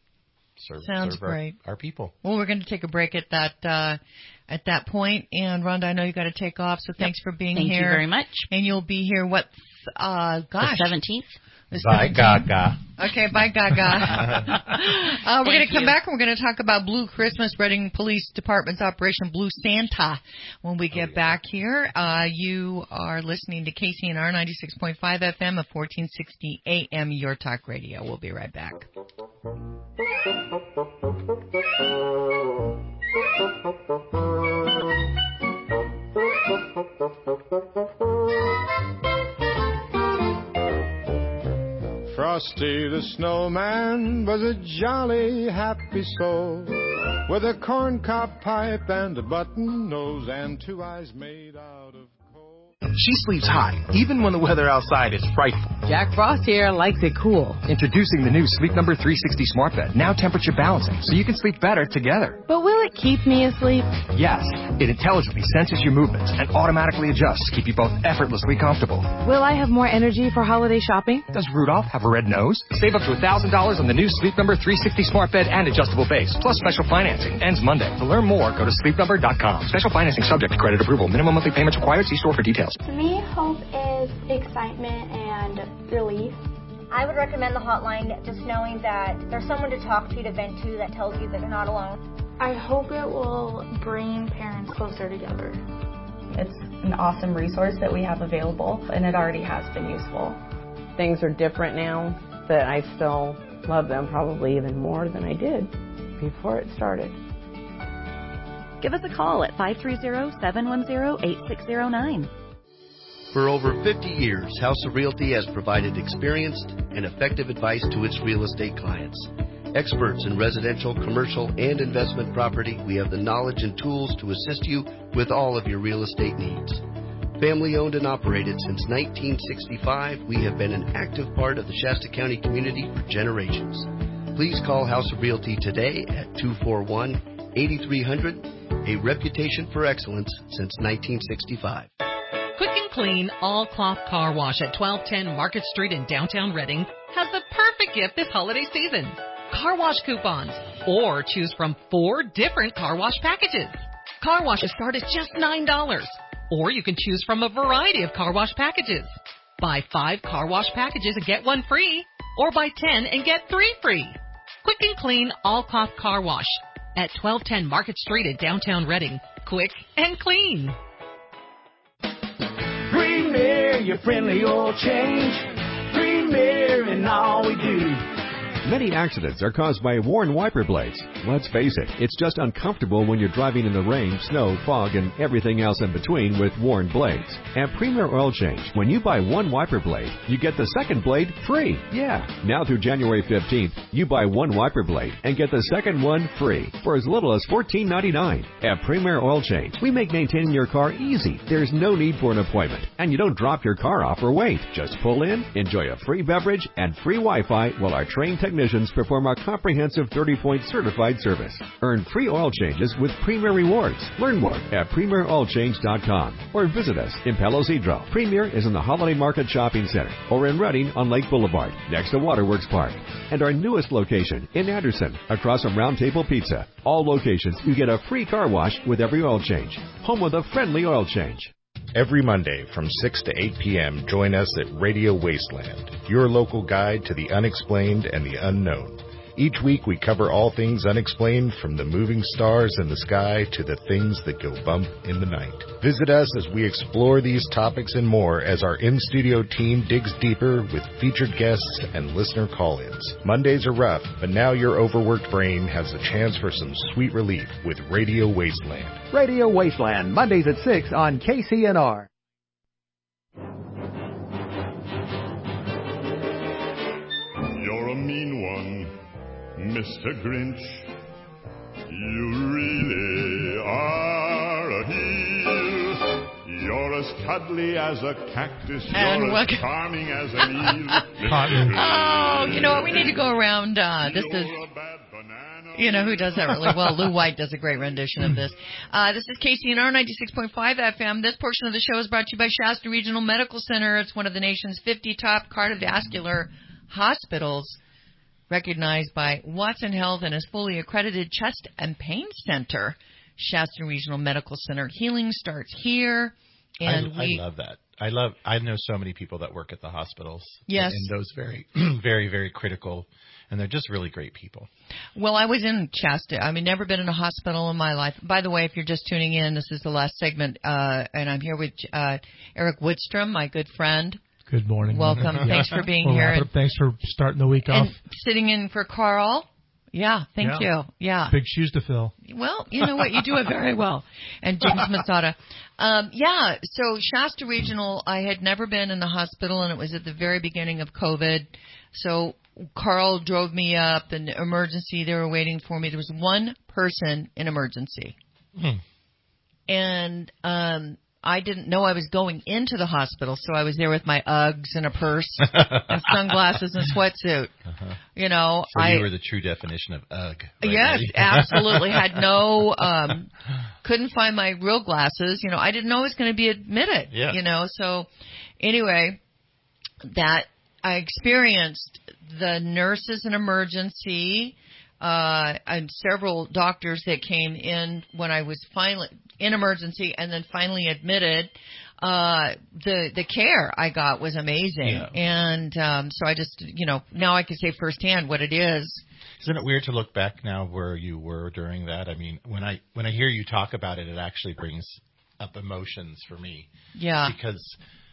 Serve, Sounds serve our, great. Our people. Well, we're going to take a break at that uh, at that point, and Rhonda, I know you got to take off, so yep. thanks for being Thank here. Thank you very much. And you'll be here what? Uh, gosh, the seventeenth. Bye, Gaga. Okay, bye, Gaga. uh, we're going to come back and we're going to talk about Blue Christmas, Reading Police Department's Operation Blue Santa when we get oh, yeah. back here. Uh, you are listening to K C N R ninety-six point five F M at fourteen sixty A M, Your Talk Radio. We'll be right back. Frosty the Snowman was a jolly, happy soul with a corncob pipe and a button nose and two eyes made out of coal. She sleeps high, even when the weather outside is frightful. Jack Frost here likes it cool. Introducing the new Sleep Number three sixty Smart Bed, now temperature balancing, so you can sleep better together. But will it keep me asleep? Yes, it intelligently senses your movements and automatically adjusts to keep you both effortlessly comfortable. Will I have more energy for holiday shopping? Does Rudolph have a red nose? Save up to one thousand dollars on the new Sleep Number three sixty Smart Bed and adjustable base, plus special financing. Ends Monday. To learn more, go to sleep number dot com. Special financing subject to credit approval. Minimum monthly payments required. See store for details. To me, hope is excitement and relief. I would recommend the hotline just knowing that there's someone to talk to, to vent to, that tells you that you're not alone. I hope it will bring parents closer together. It's an awesome resource that we have available, and it already has been useful. Things are different now, but I still love them probably even more than I did before it started. Give us a call at five three zero, seven one zero, eight six zero nine. For over fifty years, House of Realty has provided experienced and effective advice to its real estate clients. Experts in residential, commercial, and investment property, we have the knowledge and tools to assist you with all of your real estate needs. Family owned and operated since nineteen sixty-five, we have been an active part of the Shasta County community for generations. Please call House of Realty today at two four one, eight three zero zero, a reputation for excellence since nineteen sixty-five. Quick and Clean All Cloth Car Wash at twelve ten Market Street in downtown Reading has the perfect gift this holiday season. Car wash coupons, or choose from four different car wash packages. Car washes start at just nine dollars, or you can choose from a variety of car wash packages. Buy five car wash packages and get one free, or buy ten and get three free. Quick and Clean All Cloth Car Wash at twelve ten Market Street in downtown Reading. Quick and clean. Premier, your friendly oil change. Premier in all we do. Many accidents are caused by worn wiper blades. Let's face it, it's just uncomfortable when you're driving in the rain, snow, fog, and everything else in between with worn blades. At Premier Oil Change, when you buy one wiper blade, you get the second blade free. Yeah, now through January fifteenth, you buy one wiper blade and get the second one free for as little as fourteen ninety-nine. At Premier Oil Change, we make maintaining your car easy. There's no need for an appointment, and you don't drop your car off or wait. Just pull in, enjoy a free beverage and free Wi-Fi while our trained technicians perform a comprehensive thirty-point certified service. Earn free oil changes with Premier Rewards. Learn more at premier oil change dot com or visit us in Palo Cedro. Premier is in the Holiday Market Shopping Center or in Reading on Lake Boulevard next to Waterworks Park. And our newest location in Anderson across from Round Table Pizza. All locations you get a free car wash with every oil change. Home with a friendly oil change. Every Monday from six to eight p.m., join us at Radio Wasteland, your local guide to the unexplained and the unknown. Each week we cover all things unexplained, from the moving stars in the sky to the things that go bump in the night. Visit us as we explore these topics and more as our in-studio team digs deeper with featured guests and listener call-ins. Mondays are rough, but now your overworked brain has a chance for some sweet relief with Radio Wasteland. Radio Wasteland, Mondays at six on K C N R. You're a mean one, Mister Grinch. You really are a heel. You're as cuddly as a cactus. And You're welcome. as charming as an eel. Oh, you know what? We need to go around. Uh, this is, you know, who does that really well? Lou White does a great rendition of this. Uh, this is K C N R ninety-six point five F M. This portion of the show is brought to you by Shasta Regional Medical Center. It's one of the nation's fifty top cardiovascular hospitals, recognized by Watson Health and is fully accredited chest and pain center. Shasta Regional Medical Center. Healing starts here. And I, we, I love that. I love. I know so many people that work at the hospitals. Yes. In those very, very, very critical, and they're just really great people. Well, I was in Shasta. I mean, never been in a hospital in my life. By the way, if you're just tuning in, this is the last segment, uh, and I'm here with uh, Eric Woodstrom, my good friend. Good morning. Welcome. Thanks for being Well, here. and thanks for starting the week off. And sitting in for Carl. Yeah, thank Yeah. you. Yeah. Big shoes to fill. Well, you know what? You do it very well. And James Masada. Um, yeah, so Shasta Regional, I had never been in the hospital, and it was at the very beginning of COVID. So Carl drove me up in emergency. They were waiting for me. There was one person in emergency. Hmm. And um, I didn't know I was going into the hospital, so I was there with my Uggs and a purse and sunglasses and sweatsuit. Uh-huh. You know, So I you were the true definition of Ugg. Right, yes, Eddie? absolutely. Had no, um, couldn't find my real glasses. You know, I didn't know I was going to be admitted. Yeah. You know, so anyway, that I experienced the nurses in emergency, uh, and several doctors that came in when I was finally in emergency and then finally admitted. Uh, the, the care I got was amazing. Yeah. And, um, so I just, you know, now I can say firsthand what it is. Isn't it weird to look back now where you were during that? I mean, when I when I hear you talk about it, it actually brings up emotions for me. Yeah. Because,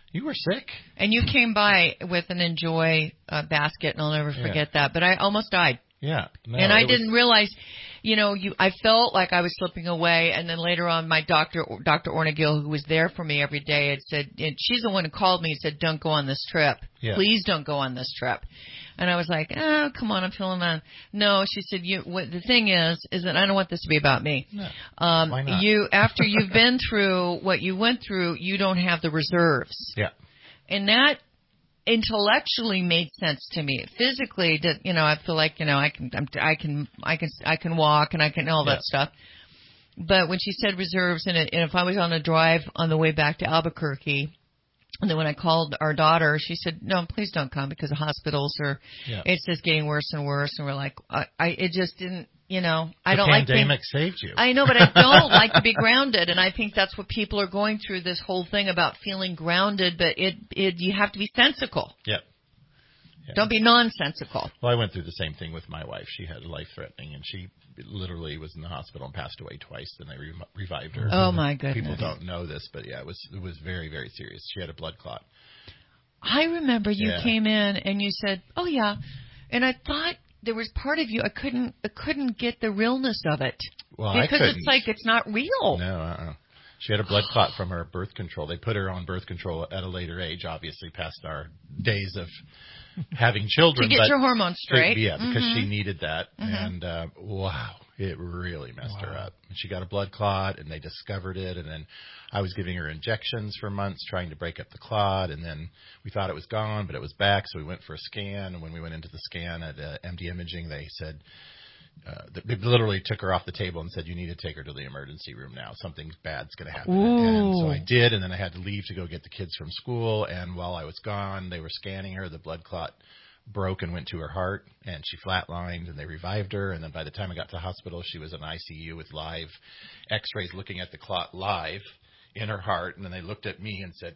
You were sick. And you came by with an Enjoy uh, basket, and I'll never forget yeah. that. But I almost died. Yeah. No, and I was... didn't realize, you know, you. I felt like I was slipping away. And then later on, my doctor, Doctor Ornegill, who was there for me every day, had said, and she's the one who called me and said, don't go on this trip. Yeah. Please don't go on this trip. And I was like, oh, come on, I'm feeling on. No, she said, you. What, the thing is, is that I don't want this to be about me. No. Um, Why not? You, after you've been through what you went through, you don't have the reserves. Yeah. And that intellectually made sense to me. Physically, you know, I feel like, you know, I can, I'm, I can, I can, I can walk and I can all that yeah. stuff. But when she said reserves, and, it, and if I was on a drive on the way back to Albuquerque, and then when I called our daughter, she said, no, please don't come because the hospitals are, yeah. it's just getting worse and worse. And we're like, I, I it just didn't, you know, I the don't like being, pandemic saved you. I know, but I don't like to be grounded. And I think that's what people are going through, this whole thing about feeling grounded, but it, it, you have to be sensical. Yep. Yeah. Don't be nonsensical. Well, I went through the same thing with my wife. She had life-threatening, and she literally was in the hospital and passed away twice, and they re- revived her. Oh, my goodness. People don't know this, but, yeah, it was it was very, very serious. She had a blood clot. I remember you yeah. came in, and you said, oh, yeah, and I thought there was part of you, I couldn't I couldn't get the realness of it. Well, because I couldn't. it's like it's not real. No, uh-uh. She had a blood clot from her birth control. They put her on birth control at a later age, obviously past our days of having children. To get but your hormones straight. To, yeah, because mm-hmm. she needed that. Mm-hmm. And, uh, wow, it really messed wow. her up. And she got a blood clot, and they discovered it. And then I was giving her injections for months trying to break up the clot. And then we thought it was gone, but it was back. So we went for a scan. And when we went into the scan at uh, M D Imaging, they said, Uh, they literally took her off the table and said, you need to take her to the emergency room now. Something bad's going to happen. Ooh. And so I did, and then I had to leave to go get the kids from school. And while I was gone, they were scanning her. The blood clot broke and went to her heart, and she flatlined, and they revived her. And then by the time I got to the hospital, she was in I C U with live x-rays looking at the clot live in her heart. And then they looked at me and said,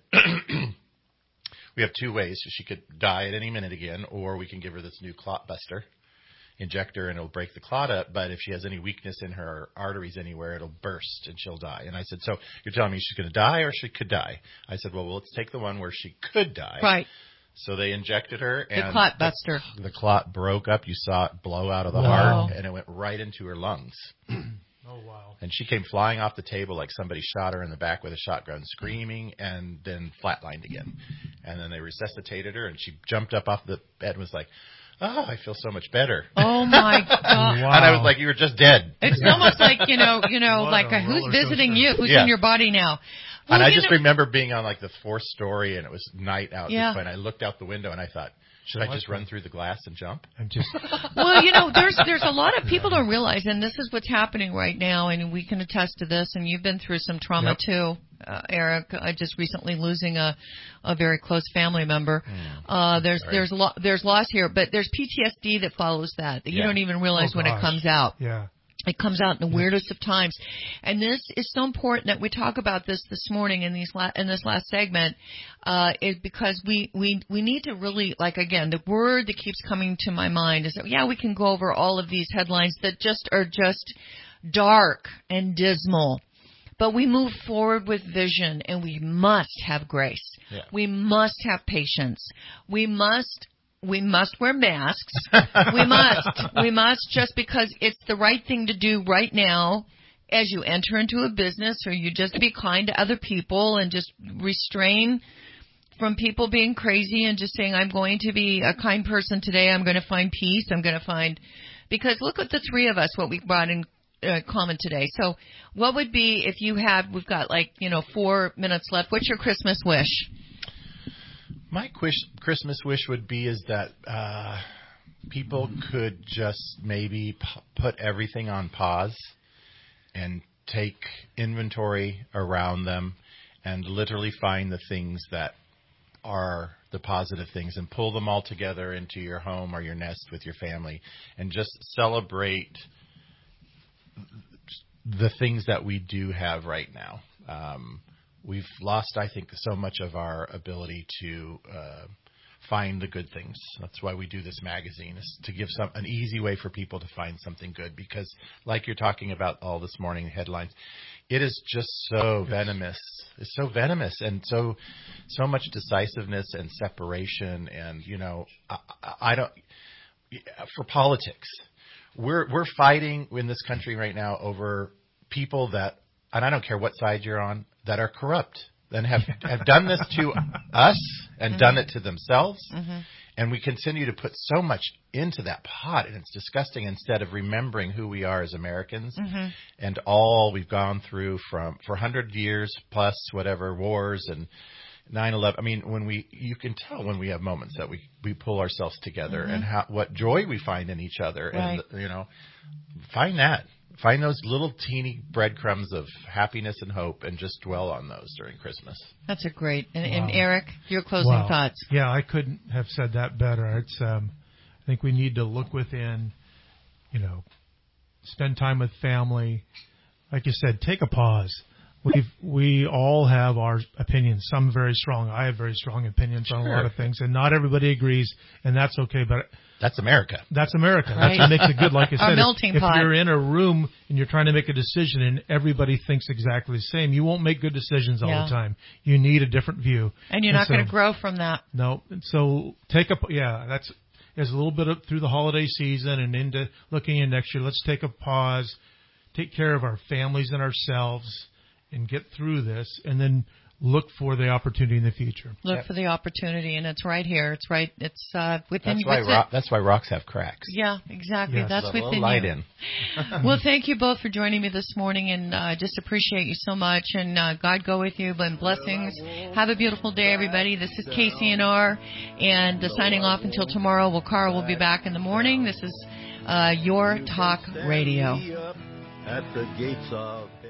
we have two ways. She could die at any minute again, or we can give her this new clot buster injector, and it'll break the clot up, but if she has any weakness in her arteries anywhere, it'll burst and she'll die. And I said, so you're telling me she's going to die or she could die? I said, well, well, let's take the one where she could die. Right. So they injected her, and the clot buster. The, the clot broke up. You saw it blow out of the wow. heart, and it went right into her lungs. Oh, wow. And she came flying off the table like somebody shot her in the back with a shotgun, screaming, and then flatlined again. And then they resuscitated her, and she jumped up off the bed and was like, oh, I feel so much better. Oh my God! Wow. And I was like, you were just dead. It's almost like you know, you know, What like a a, who's roller visiting coaster. you? Who's Yeah. in your body now? Well, and I you just know, remember being on like the fourth story, and it was night out. Yeah. This point. I looked out the window, and I thought, should I just run through the glass and jump? I'm just. well, you know, there's there's a lot of people don't realize, and this is what's happening right now, and we can attest to this. And you've been through some trauma Yep. too, uh, Eric. I just recently losing a a very close family member. Mm, uh, there's sorry. there's lo- there's loss here, but there's P T S D that follows that that you Yeah. don't even realize Oh, when it gosh. comes out. Yeah. It comes out in the weirdest of times. And this is so important that we talk about this this morning in these la- in this last segment, uh, is because we, we, we need to really, like, again, the word that keeps coming to my mind is that, yeah, we can go over all of these headlines that just are just dark and dismal. But we move forward with vision, and we must have grace. Yeah. We must have patience. We must We must wear masks. we must. We must just because it's the right thing to do right now as you enter into a business, or you just be kind to other people and just restrain from people being crazy and just saying, I'm going to be a kind person today. I'm going to find peace. I'm going to find, because look at the three of us, what we brought in uh, common today. So what would be if you had, we've got like, you know, four minutes left. What's your Christmas wish? My quish, Christmas wish would be is that uh, people could just maybe p- put everything on pause and take inventory around them and literally find the things that are the positive things and pull them all together into your home or your nest with your family and just celebrate the things that we do have right now. Um, We've lost, I think, so much of our ability to uh, find the good things. That's why we do this magazine, is to give some an easy way for people to find something good. Because, like you're talking about all this morning headlines, it is just so venomous. It's so venomous, and so so much decisiveness and separation. And you know, I, I don't for politics. We're we're fighting in this country right now over people that, and I don't care what side you're on, that are corrupt and have have done this to us and mm-hmm. done it to themselves. Mm-hmm. And we continue to put so much into that pot, and it's disgusting, instead of remembering who we are as Americans mm-hmm. and all we've gone through from for one hundred years plus whatever wars and nine eleven. I mean, when we you can tell when we have moments that we, we pull ourselves together mm-hmm. and how what joy we find in each other. Right. And, you know, find that. Find those little teeny breadcrumbs of happiness and hope, and just dwell on those during Christmas. That's a great. And, wow. and Eric, your closing wow. thoughts. Yeah, I couldn't have said that better. It's. Um, I think we need to look within. You know, spend time with family. Like you said, take a pause. We we all have our opinions. Some very strong. I have very strong opinions sure. on a lot of things, and not everybody agrees, and that's okay. But that's America. That's America. Right. That's what makes it good. Like I said, melting if, pot. if you're in a room and you're trying to make a decision and everybody thinks exactly the same, you won't make good decisions all yeah. the time. You need a different view, and you're and not so, going to grow from that. No. So take a yeah. That's as a little bit of, through the holiday season and into looking in next year. Let's take a pause, take care of our families and ourselves, and get through this, and then look for the opportunity in the future. Look yep. for the opportunity, and it's right here. It's right. It's uh, within that's you. Why What's rock, it? that's why rocks have cracks. Yeah, exactly. Yes. That's a within little light you. In. Well, thank you both for joining me this morning, and I uh, just appreciate you so much. And uh, God go with you, and blessings. Have a beautiful day, everybody. This is K C N R, and uh, signing off until tomorrow. Well, Carl will be back in the morning. This is uh, Your Talk Radio. At the gates of